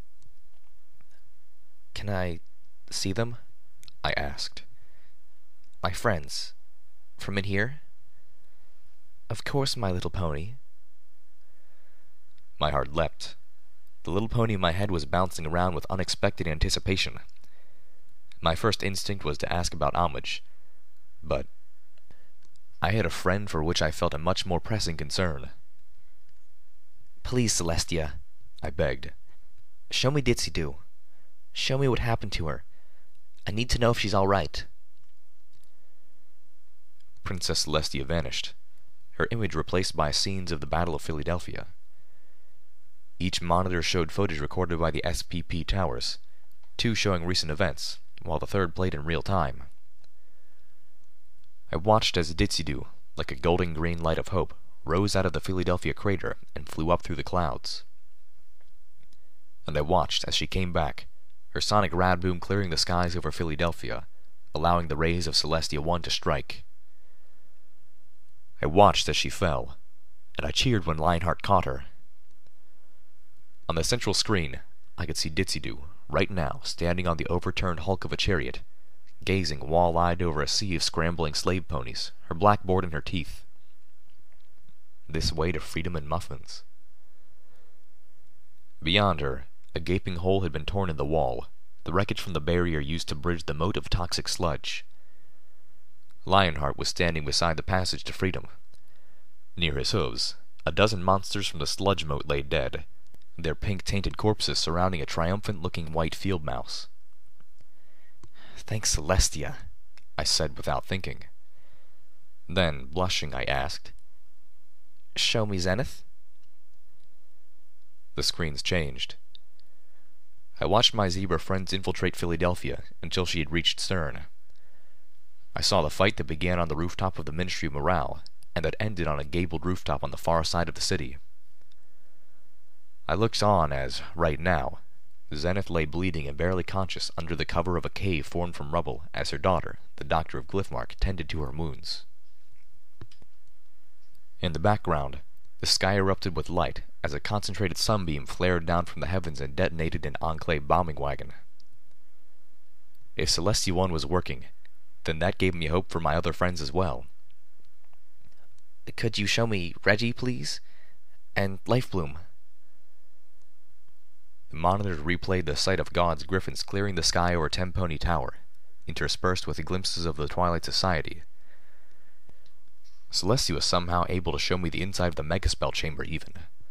Can I see them? I asked. My friends. From in here? Of course, My Little Pony. My heart leapt. The little pony in my head was bouncing around with unexpected anticipation. My first instinct was to ask about Homage, but I had a friend for which I felt a much more pressing concern. Please, Celestia, I begged. Show me Ditzy-Doo. Show me what happened to her. I need to know if she's all right. Princess Celestia vanished, her image replaced by scenes of the Battle of Philadelphia. Each monitor showed footage recorded by the SPP towers, 2 showing recent events, while the third played in real time. I watched as Ditzy-Doo, like a golden green light of hope, rose out of the Philadelphia crater and flew up through the clouds. And I watched as she came back, her sonic rad-boom clearing the skies over Philadelphia, allowing the rays of Celestia 1 to strike. I watched as she fell, and I cheered when Lionheart caught her. On the central screen, I could see Ditzy-Doo, right now, standing on the overturned hulk of a chariot, gazing wall-eyed over a sea of scrambling slave ponies, her blackboard in her teeth. This way to freedom and muffins. Beyond her, a gaping hole had been torn in the wall, the wreckage from the barrier used to bridge the moat of toxic sludge. Lionheart was standing beside the passage to freedom. Near his hooves, a dozen monsters from the sludge moat lay dead, their pink-tainted corpses surrounding a triumphant-looking white field mouse. Thanks, Celestia, I said without thinking. Then, blushing, I asked, Show me Zenith? The screens changed. I watched my zebra friends infiltrate Philadelphia until she had reached Stern. I saw the fight that began on the rooftop of the Ministry of Morale, and that ended on a gabled rooftop on the far side of the city. I looked on as, right now, Zenith lay bleeding and barely conscious under the cover of a cave formed from rubble as her daughter, the Doctor of Glyphmark, tended to her wounds. In the background, the sky erupted with light as a concentrated sunbeam flared down from the heavens and detonated an Enclave bombing wagon. If Celestia 1 was working, then that gave me hope for my other friends as well. Could you show me Reggie, please? And Lifebloom? The monitors replayed the sight of God's griffins clearing the sky over Tempony Tower, interspersed with glimpses of the Twilight Society. Celestia was somehow able to show me the inside of the Megaspell chamber even,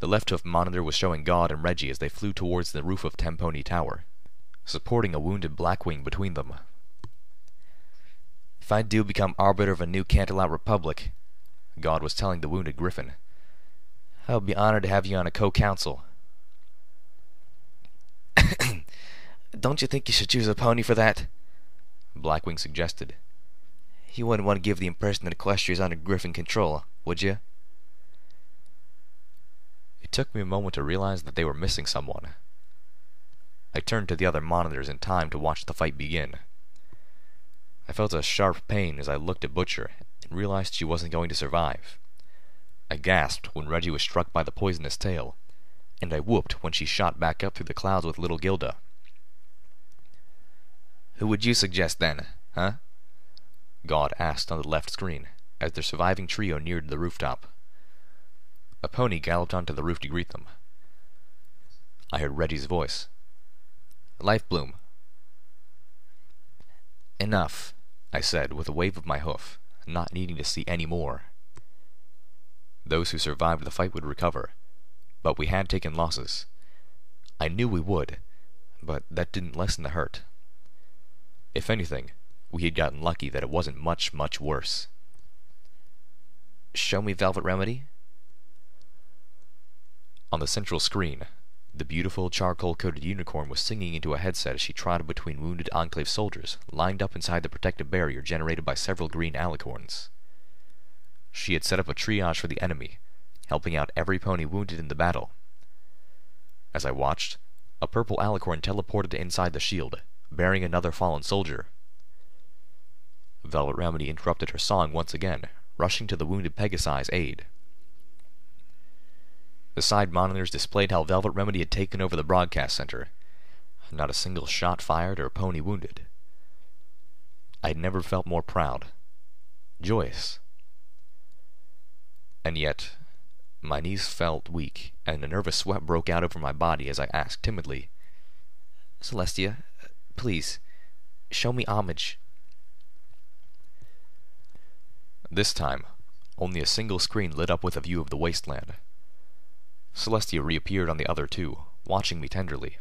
The left hoof monitor was showing God and Reggie as they flew towards the roof of Temponi Tower, supporting a wounded Blackwing between them. If I do become arbiter of a new Canterlot Republic, God was telling the wounded Griffin, I would be honored to have you on a co-council. Don't you think you should choose a pony for that? Blackwing suggested. You wouldn't want to give the impression that Equestria is under Griffin control, would you? It took me a moment to realize that they were missing someone. I turned to the other monitors in time to watch the fight begin. I felt a sharp pain as I looked at Butcher and realized she wasn't going to survive. I gasped when Reggie was struck by the poisonous tail, and I whooped when she shot back up through the clouds with little Gilda. Who would you suggest then, huh? God asked on the left screen as their surviving trio neared the rooftop. A pony galloped onto the roof to greet them. I heard Reggie's voice. Lifebloom. Enough, I said with a wave of my hoof, not needing to see any more. Those who survived the fight would recover, but we had taken losses. I knew we would, but that didn't lessen the hurt. If anything, we had gotten lucky that it wasn't much, much worse. Show me Velvet Remedy? On the central screen, the beautiful charcoal-coated unicorn was singing into a headset as she trotted between wounded Enclave soldiers lined up inside the protective barrier generated by several green alicorns. She had set up a triage for the enemy, helping out every pony wounded in the battle. As I watched, a purple alicorn teleported inside the shield, bearing another fallen soldier. Velvet Remedy interrupted her song once again, rushing to the wounded Pegasi's aid. The side monitors displayed how Velvet Remedy had taken over the broadcast center. Not a single shot fired or pony wounded. I had never felt more proud. Joyous. And yet, my knees felt weak, and a nervous sweat broke out over my body as I asked timidly, Celestia, please, show me homage. This time, only a single screen lit up with a view of the wasteland. Celestia reappeared on the other two, watching me tenderly.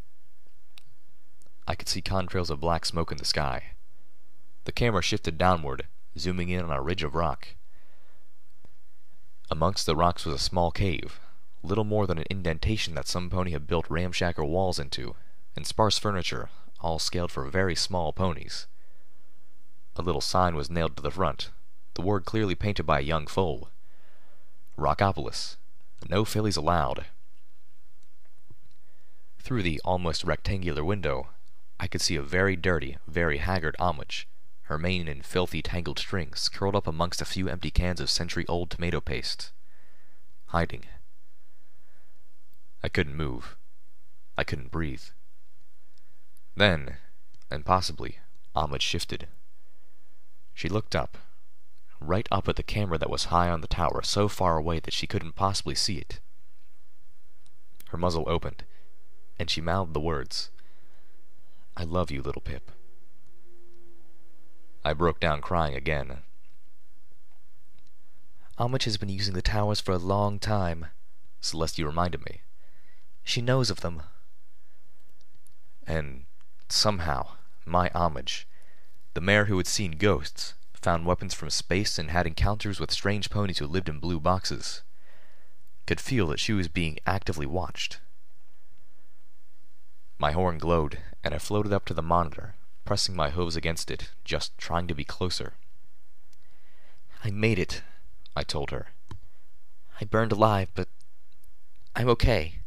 I could see contrails of black smoke in the sky. The camera shifted downward, zooming in on a ridge of rock. Amongst the rocks was a small cave, little more than an indentation that some pony had built ramshackle walls into, and sparse furniture, all scaled for very small ponies. A little sign was nailed to the front, the word clearly painted by a young foal. Rockopolis. No fillies allowed. Through the almost rectangular window, I could see a very dirty, very haggard Homage, her mane in filthy tangled strings, curled up amongst a few empty cans of century-old tomato paste. Hiding. I couldn't move. I couldn't breathe. Then, and possibly, Homage shifted. She looked up, right up at the camera that was high on the tower, so far away that she couldn't possibly see it. Her muzzle opened, and she mouthed the words, I love you, little Pip. I broke down crying again. Homage has been using the towers for a long time, Celestia reminded me. She knows of them. And somehow, my Homage, the mare who had seen ghosts, found weapons from space and had encounters with strange ponies who lived in blue boxes, could feel that she was being actively watched. My horn glowed, and I floated up to the monitor, pressing my hooves against it, just trying to be closer. I made it, I told her. I burned alive, but I'm okay.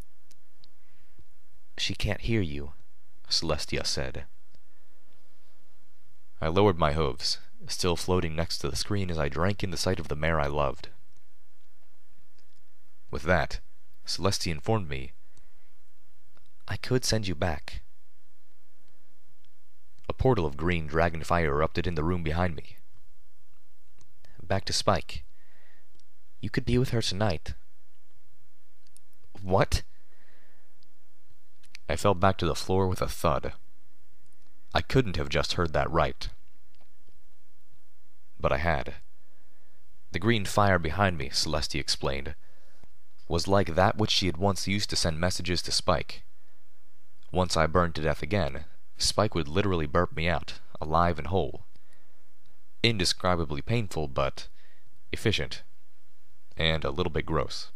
She can't hear you, Celestia said. I lowered my hooves, still floating next to the screen as I drank in the sight of the mare I loved. With that, Celestia informed me, I could send you back. A portal of green dragon fire erupted in the room behind me. Back to Spike. You could be with her tonight. What? I fell back to the floor with a thud. I couldn't have just heard that right. But I had. The green fire behind me, Celestia explained, was like that which she had once used to send messages to Spike. Once I burned to death again, Spike would literally burp me out, alive and whole. Indescribably painful, but efficient, and a little bit gross.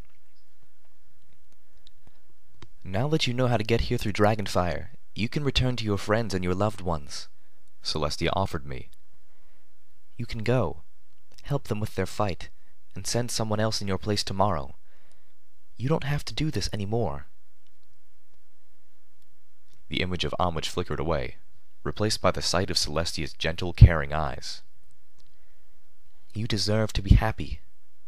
Now that you know how to get here through Dragonfire, you can return to your friends and your loved ones, Celestia offered me. You can go, help them with their fight, and send someone else in your place tomorrow. You don't have to do this anymore. The image of Homage flickered away, replaced by the sight of Celestia's gentle, caring eyes. You deserve to be happy.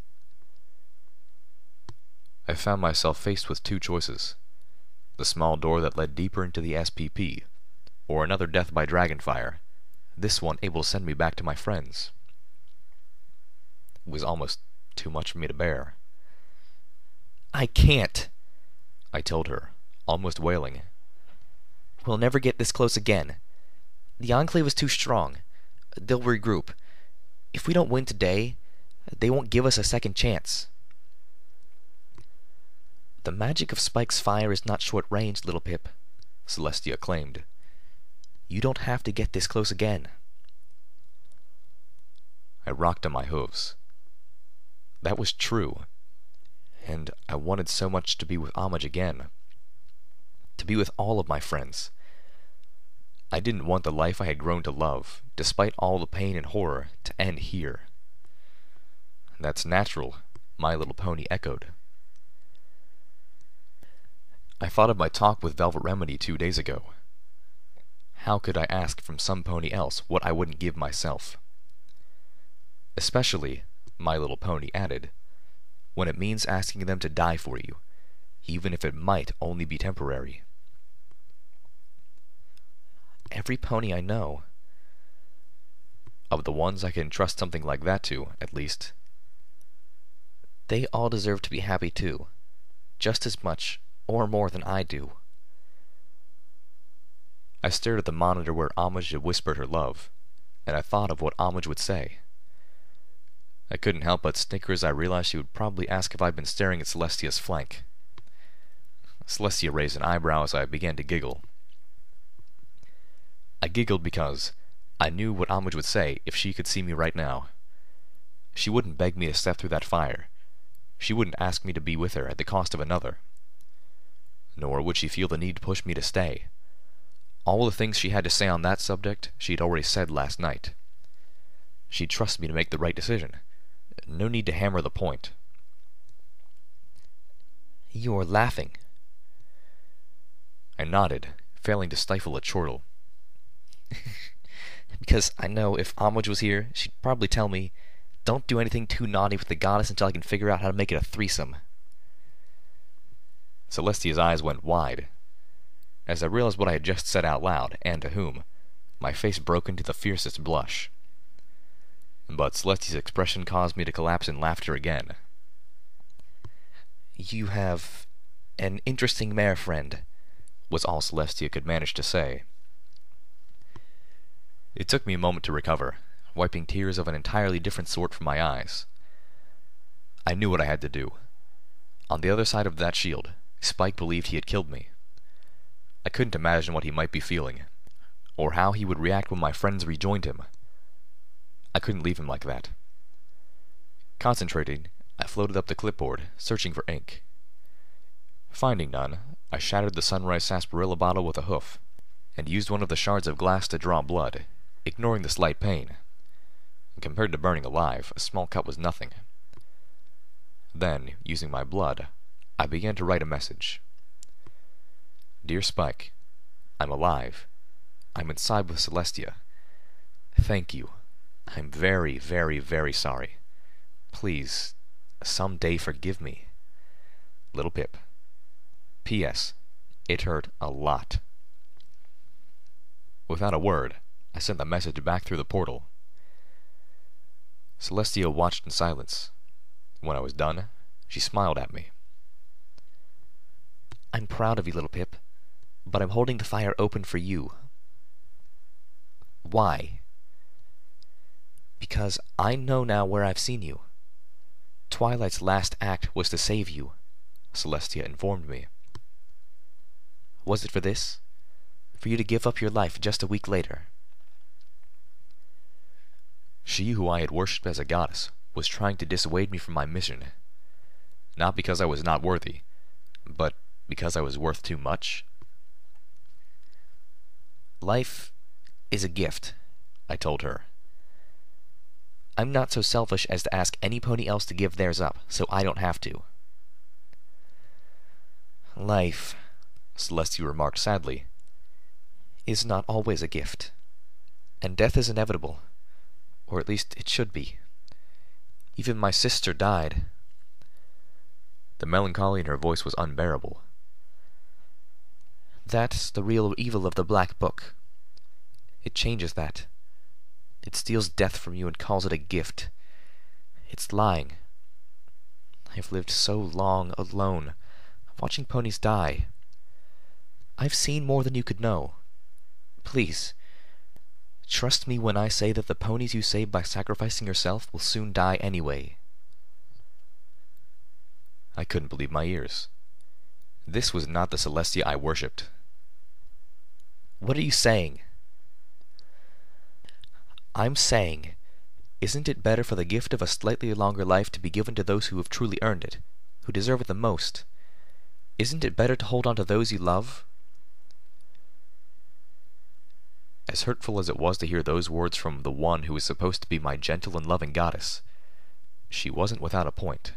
I found myself faced with two choices. The small door that led deeper into the SPP, or another death by Dragonfire, this one able to send me back to my friends. It was almost too much for me to bear. I can't, I told her, almost wailing. We'll never get this close again. The Enclave is too strong. They'll regroup. If we don't win today, they won't give us a second chance. The magic of Spike's fire is not short-range, Little Pip, Celestia claimed. You don't have to get this close again. I rocked on my hooves. That was true, and I wanted so much to be with Homage again. To be with all of my friends. I didn't want the life I had grown to love, despite all the pain and horror, to end here. That's natural, My Little Pony echoed. I thought of my talk with Velvet Remedy 2 days ago. How could I ask from some pony else what I wouldn't give myself? Especially, My Little Pony added, when it means asking them to die for you, even if it might only be temporary. Every pony I know. Of the ones I can trust something like that to, at least. They all deserve to be happy too, just as much or more than I do. I stared at the monitor where Homage had whispered her love, and I thought of what Homage would say. I couldn't help but snicker as I realized she would probably ask if I'd been staring at Celestia's flank. Celestia raised an eyebrow as I began to giggle. I giggled because I knew what Homage would say if she could see me right now. She wouldn't beg me to step through that fire. She wouldn't ask me to be with her at the cost of another. Nor would she feel the need to push me to stay. All the things she had to say on that subject she had already said last night. She'd trust me to make the right decision. No need to hammer the point. You're laughing. I nodded, failing to stifle a chortle. Because I know if Homage was here, she'd probably tell me, don't do anything too naughty with the goddess until I can figure out how to make it a threesome. Celestia's eyes went wide. As I realized what I had just said out loud, and to whom, my face broke into the fiercest blush. But Celestia's expression caused me to collapse in laughter again. You have an interesting mare friend, was all Celestia could manage to say. It took me a moment to recover, wiping tears of an entirely different sort from my eyes. I knew what I had to do. On the other side of that shield, Spike believed he had killed me. I couldn't imagine what he might be feeling, or how he would react when my friends rejoined him. I couldn't leave him like that. Concentrating, I floated up the clipboard, searching for ink. Finding none, I shattered the Sunrise sarsaparilla bottle with a hoof, and used one of the shards of glass to draw blood, ignoring the slight pain. Compared to burning alive, a small cut was nothing. Then, using my blood, I began to write a message. Dear Spike, I'm alive. I'm inside with Celestia. Thank you. I'm very, very, very sorry. Please, some day forgive me. Little Pip. P.S. It hurt a lot. Without a word, I sent the message back through the portal. Celestia watched in silence. When I was done, she smiled at me. I'm proud of you, Little Pip, but I'm holding the fire open for you. Why? Because I know now where I've seen you. Twilight's last act was to save you, Celestia informed me. Was it for this? For you to give up your life just a week later? She who I had worshipped as a goddess was trying to dissuade me from my mission. Not because I was not worthy, but because I was worth too much. Life is a gift, I told her. I'm not so selfish as to ask any pony else to give theirs up, so I don't have to. Life, Celestia remarked sadly, is not always a gift, and death is inevitable, or at least it should be. Even my sister died. The melancholy in her voice was unbearable. That's the real evil of the Black Book. It changes that. It steals death from you and calls it a gift. It's lying. I've lived so long alone, watching ponies die. I've seen more than you could know. Please, trust me when I say that the ponies you saved by sacrificing yourself will soon die anyway. I couldn't believe my ears. This was not the Celestia I worshipped. What are you saying? I'm saying, isn't it better for the gift of a slightly longer life to be given to those who have truly earned it, who deserve it the most? Isn't it better to hold on to those you love? As hurtful as it was to hear those words from the one who was supposed to be my gentle and loving goddess, she wasn't without a point.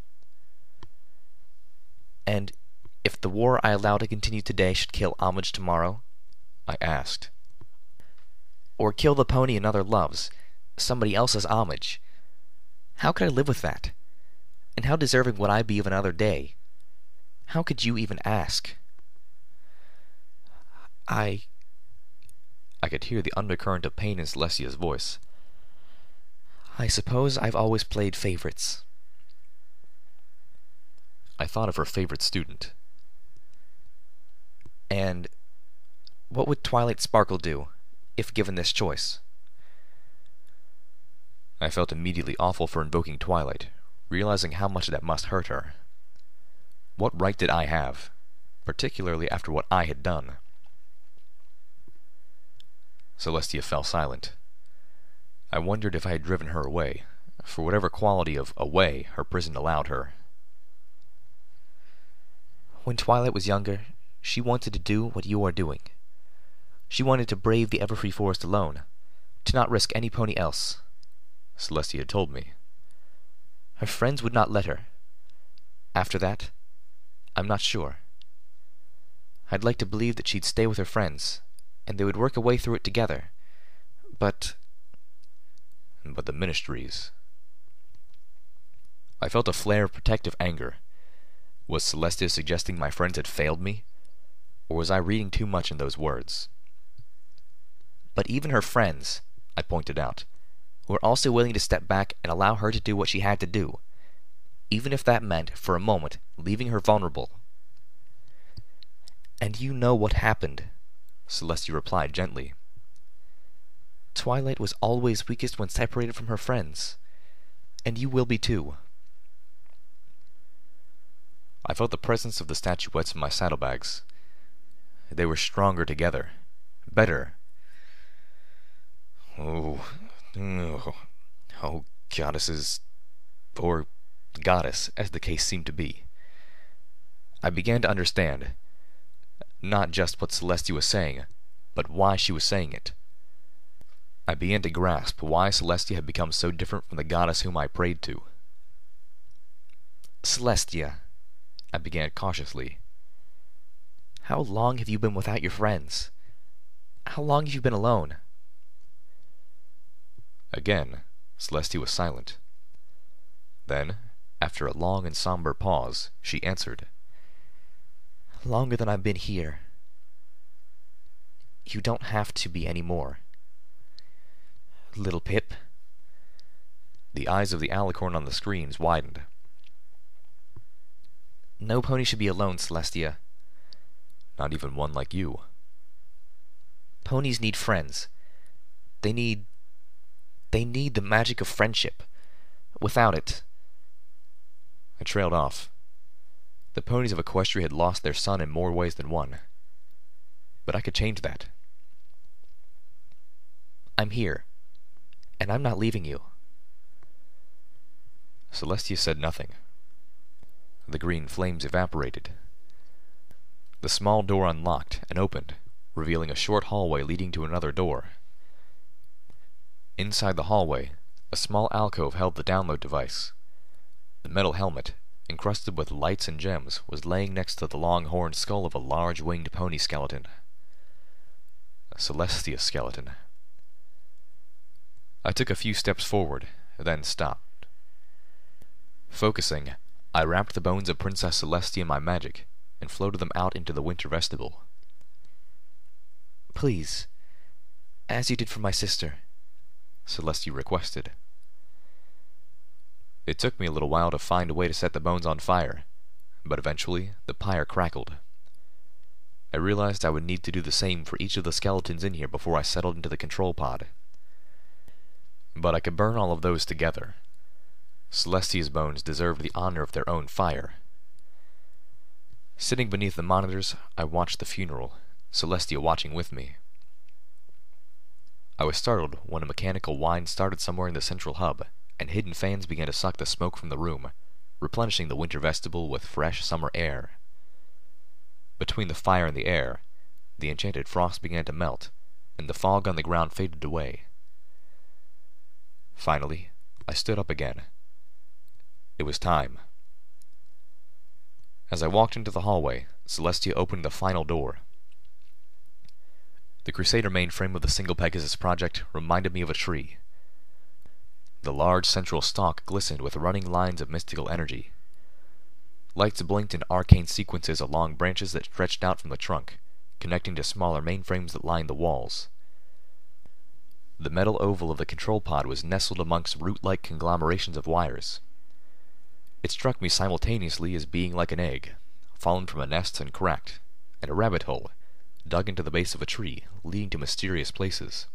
And if the war I allow to continue today should kill Homage tomorrow? I asked. Or kill the pony another loves, somebody else's Homage? How could I live with that? And how deserving would I be of another day? How could you even ask? I could hear the undercurrent of pain in Celestia's voice. I suppose I've always played favorites. I thought of her favorite student. And what would Twilight Sparkle do, if given this choice? I felt immediately awful for invoking Twilight, realizing how much that must hurt her. What right did I have, particularly after what I had done? Celestia fell silent. I wondered if I had driven her away, for whatever quality of away her prison allowed her. When Twilight was younger, she wanted to do what you are doing. She wanted to brave the Everfree Forest alone, to not risk any pony else. Celestia had told me. Her friends would not let her. After that, I'm not sure. I'd like to believe that she'd stay with her friends, and they would work a way through it together. But the ministries. I felt a flare of protective anger. Was Celestia suggesting my friends had failed me? Or was I reading too much in those words? But even her friends, I pointed out, were also willing to step back and allow her to do what she had to do, even if that meant, for a moment, leaving her vulnerable. And you know what happened, Celestia replied gently. Twilight was always weakest when separated from her friends, and you will be too. I felt the presence of the statuettes in my saddlebags. They were stronger together. Better. Oh, goddesses. Or goddess, as the case seemed to be. I began to understand, not just what Celestia was saying, but why she was saying it. I began to grasp why Celestia had become so different from the goddess whom I prayed to. Celestia, I began cautiously. How long have you been without your friends? How long have you been alone? Again, Celestia was silent. Then, after a long and somber pause, she answered. Longer than I've been here. You don't have to be any more. Little Pip. The eyes of the alicorn on the screens widened. No pony should be alone, Celestia. Not even one like you. Ponies need friends. They need the magic of friendship. Without it... I trailed off. The ponies of Equestria had lost their son in more ways than one. But I could change that. I'm here, and I'm not leaving you. Celestia said nothing. The green flames evaporated. The small door unlocked and opened, revealing a short hallway leading to another door. Inside the hallway, a small alcove held the download device. The metal helmet, encrusted with lights and gems, was laying next to the long-horned skull of a large winged pony skeleton. A Celestia skeleton. I took a few steps forward, then stopped. Focusing, I wrapped the bones of Princess Celestia in my magic, and floated them out into the winter vestibule. Please, as you did for my sister, Celestia requested. It took me a little while to find a way to set the bones on fire, but eventually the pyre crackled. I realized I would need to do the same for each of the skeletons in here before I settled into the control pod. But I could burn all of those together. Celestia's bones deserved the honor of their own fire. Sitting beneath the monitors, I watched the funeral, Celestia watching with me. I was startled when a mechanical whine started somewhere in the central hub, and hidden fans began to suck the smoke from the room, replenishing the winter vestibule with fresh summer air. Between the fire and the air, the enchanted frost began to melt, and the fog on the ground faded away. Finally, I stood up again. It was time. As I walked into the hallway, Celestia opened the final door. The Crusader mainframe of the Single Pegasus project reminded me of a tree. The large central stalk glistened with running lines of mystical energy. Lights blinked in arcane sequences along branches that stretched out from the trunk, connecting to smaller mainframes that lined the walls. The metal oval of the control pod was nestled amongst root-like conglomerations of wires. It struck me simultaneously as being like an egg, fallen from a nest and cracked, and a rabbit hole, dug into the base of a tree, leading to mysterious places.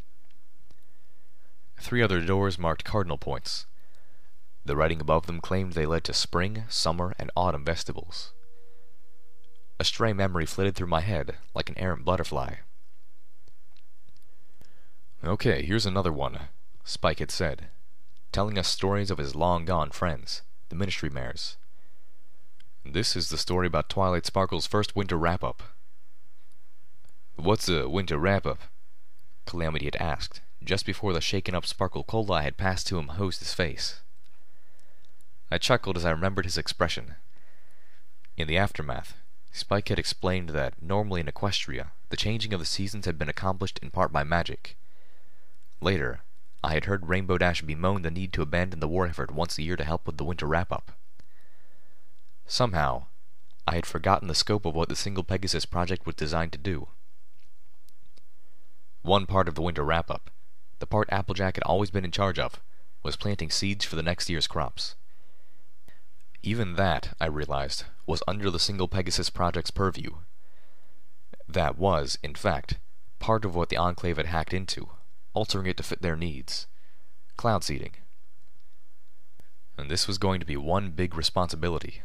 3 other doors marked cardinal points. The writing above them claimed they led to spring, summer, and autumn vestibules. A stray memory flitted through my head like an errant butterfly. "Okay, here's another one," Spike had said, telling us stories of his long-gone friends, the Ministry Mares. "This is the story about Twilight Sparkle's first winter wrap-up." "What's a winter wrap-up?" Calamity had asked, just before the shaken-up Sparkle Cola had passed to him hosed his face. I chuckled as I remembered his expression. In the aftermath, Spike had explained that normally in Equestria, the changing of the seasons had been accomplished in part by magic. Later, I had heard Rainbow Dash bemoan the need to abandon the war effort once a year to help with the winter wrap-up. Somehow, I had forgotten the scope of what the Single Pegasus project was designed to do. One part of the winter wrap-up, the part Applejack had always been in charge of, was planting seeds for the next year's crops. Even that, I realized, was under the Single Pegasus project's purview. That was, in fact, part of what the Enclave had hacked into, altering it to fit their needs. Cloud seeding. And this was going to be one big responsibility.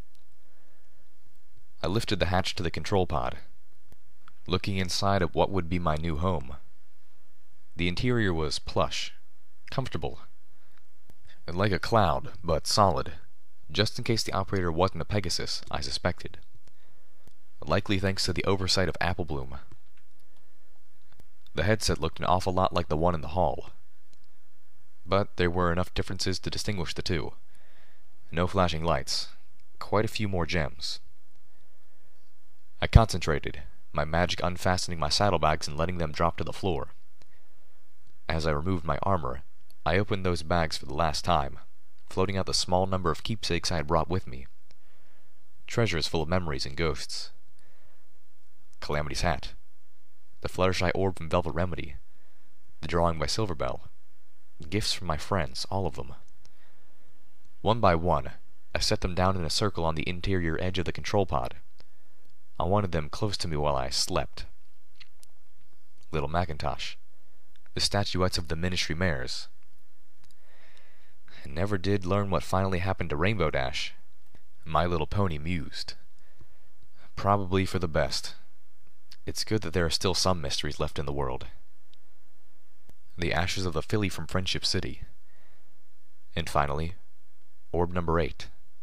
I lifted the hatch to the control pod, looking inside at what would be my new home. The interior was plush, comfortable, and like a cloud, but solid, just in case the operator wasn't a Pegasus, I suspected. Likely thanks to the oversight of Applebloom. The headset looked an awful lot like the one in the hall. But there were enough differences to distinguish the two. No flashing lights. Quite a few more gems. I concentrated, my magic unfastening my saddlebags and letting them drop to the floor. As I removed my armor, I opened those bags for the last time, floating out the small number of keepsakes I had brought with me. Treasures full of memories and ghosts. Calamity's hat. The Fluttershy orb from Velvet Remedy. The drawing by Silverbell. Gifts from my friends, all of them. One by one, I set them down in a circle on the interior edge of the control pod. I wanted them close to me while I slept. Little Macintosh. The statuettes of the Ministry Mares. I never did learn what finally happened to Rainbow Dash. My Little Pony mused. Probably for the best. It's good that there are still some mysteries left in the world. The ashes of the filly from Friendship City. And finally, orb number 8.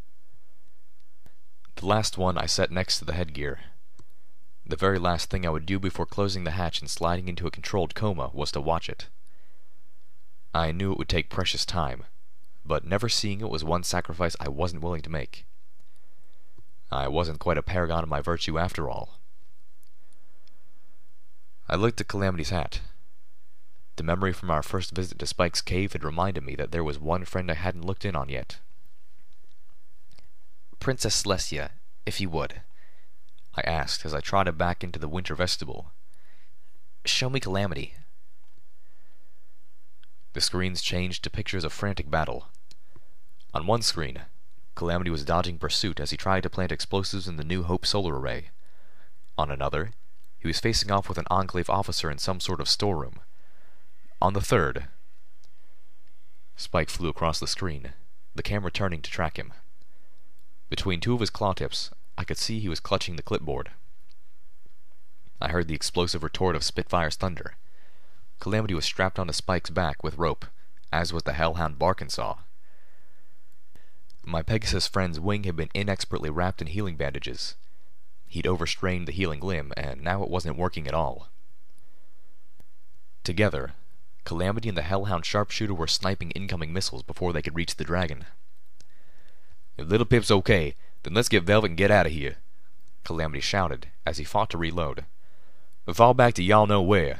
The last one I set next to the headgear. The very last thing I would do before closing the hatch and sliding into a controlled coma was to watch it. I knew it would take precious time, but never seeing it was one sacrifice I wasn't willing to make. I wasn't quite a paragon of my virtue after all. I looked at Calamity's hat. The memory from our first visit to Spike's cave had reminded me that there was one friend I hadn't looked in on yet. Princess Celestia, if you would, I asked as I trotted back into the winter vestibule. Show me Calamity. The screens changed to pictures of frantic battle. On one screen, Calamity was dodging pursuit as he tried to plant explosives in the New Hope solar array. On another, he was facing off with an Enclave officer in some sort of storeroom. On the third, Spike flew across the screen, the camera turning to track him. Between two of his claw tips, I could see he was clutching the clipboard. I heard the explosive retort of Spitfire's thunder. Calamity was strapped onto Spike's back with rope, as was the hellhound Barkinsaw. My Pegasus friend's wing had been inexpertly wrapped in healing bandages. He'd overstrained the healing limb, and now it wasn't working at all. Together, Calamity and the hellhound sharpshooter were sniping incoming missiles before they could reach the dragon. "If Little Pip's okay, then let's get Velvet and get out of here," Calamity shouted as he fought to reload. "Fall back to y'all know where."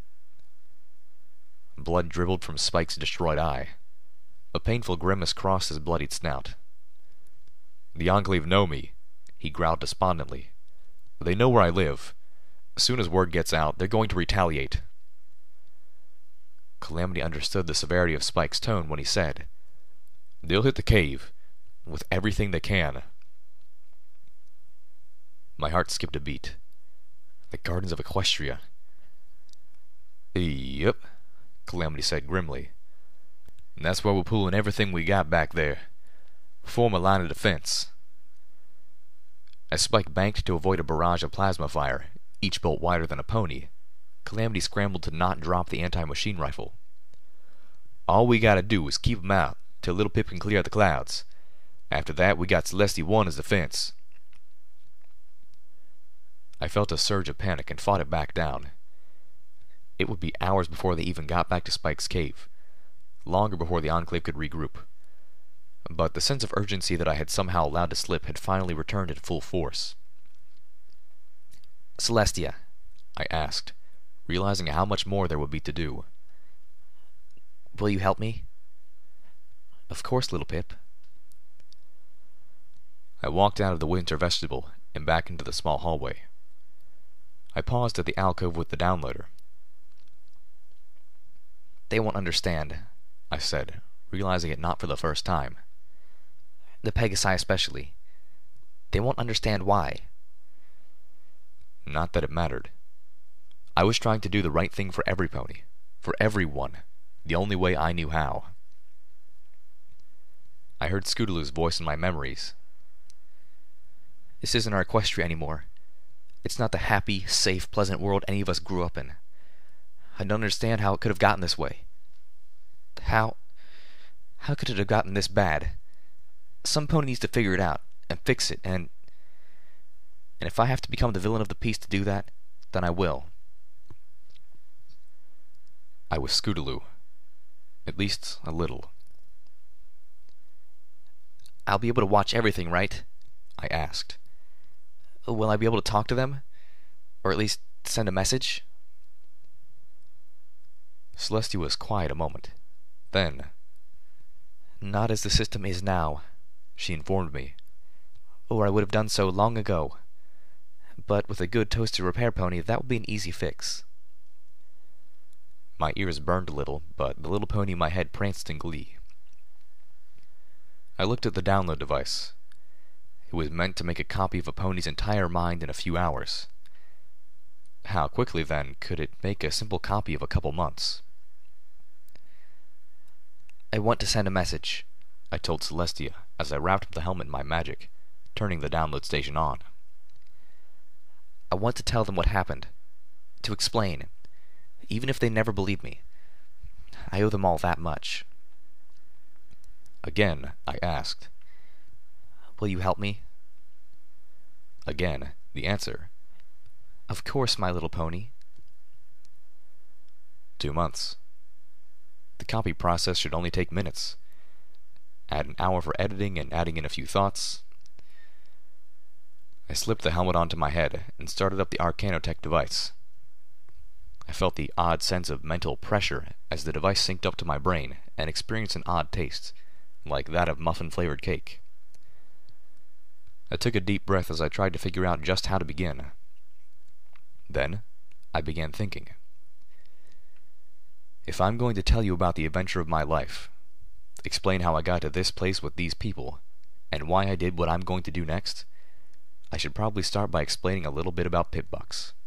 Blood dribbled from Spike's destroyed eye. A painful grimace crossed his bloodied snout. "The Enclave know me," he growled despondently. "They know where I live. As soon as word gets out, they're going to retaliate." Calamity understood the severity of Spike's tone when he said, "They'll hit the cave, with everything they can." My heart skipped a beat. The Gardens of Equestria. "Yep," Calamity said grimly. "And that's why we're pulling everything we got back there. Form a line of defense." As Spike banked to avoid a barrage of plasma fire, each bolt wider than a pony, Calamity scrambled to not drop the anti-machine rifle. "All we gotta do is keep 'em out till Little Pip can clear the clouds. After that, we got Celestia 1 as defense." I felt a surge of panic and fought it back down. It would be hours before they even got back to Spike's cave, longer before the Enclave could regroup. But the sense of urgency that I had somehow allowed to slip had finally returned in full force. "Celestia," I asked, realizing how much more there would be to do. "Will you help me?" "Of course, Little Pip." I walked out of the winter vestibule and back into the small hallway. I paused at the alcove with the downloader. "They won't understand," I said, realizing it not for the first time. "The Pegasi especially. They won't understand why." Not that it mattered. I was trying to do the right thing for every pony, for everyone, the only way I knew how. I heard Scootaloo's voice in my memories. "This isn't our Equestria anymore. It's not the happy, safe, pleasant world any of us grew up in. I don't understand how it could have gotten this way. How could it have gotten this bad? Some pony needs to figure it out, and fix it, and if I have to become the villain of the piece to do that, then I will." I was Scootaloo. At least a little. "I'll be able to watch everything, right?" I asked. "Will I be able to talk to them? Or at least send a message?" Celestia was quiet a moment. Then, "Not as the system is now," she informed me. "Or I would have done so long ago. But with a good toasted repair pony, that would be an easy fix." My ears burned a little, but the little pony in my head pranced in glee. I looked at the download device. It was meant to make a copy of a pony's entire mind in a few hours. How quickly, then, could it make a simple copy of a couple months? "I want to send a message," I told Celestia as I wrapped up the helmet in my magic, turning the download station on. I want to tell them what happened. To explain. Even if they never believe me. I owe them all that much. Again, I asked. Will you help me? Again, the answer. Of course, My Little Pony. 2 months. The copy process should only take minutes. Add an hour for editing and adding in a few thoughts. I slipped the helmet onto my head and started up the Arcanotech device. I felt the odd sense of mental pressure as the device synced up to my brain and experienced an odd taste, like that of muffin-flavored cake. I took a deep breath as I tried to figure out just how to begin. Then, I began thinking. If I'm going to tell you about the adventure of my life, explain how I got to this place with these people, and why I did what I'm going to do next, I should probably start by explaining a little bit about Pip-Bucks.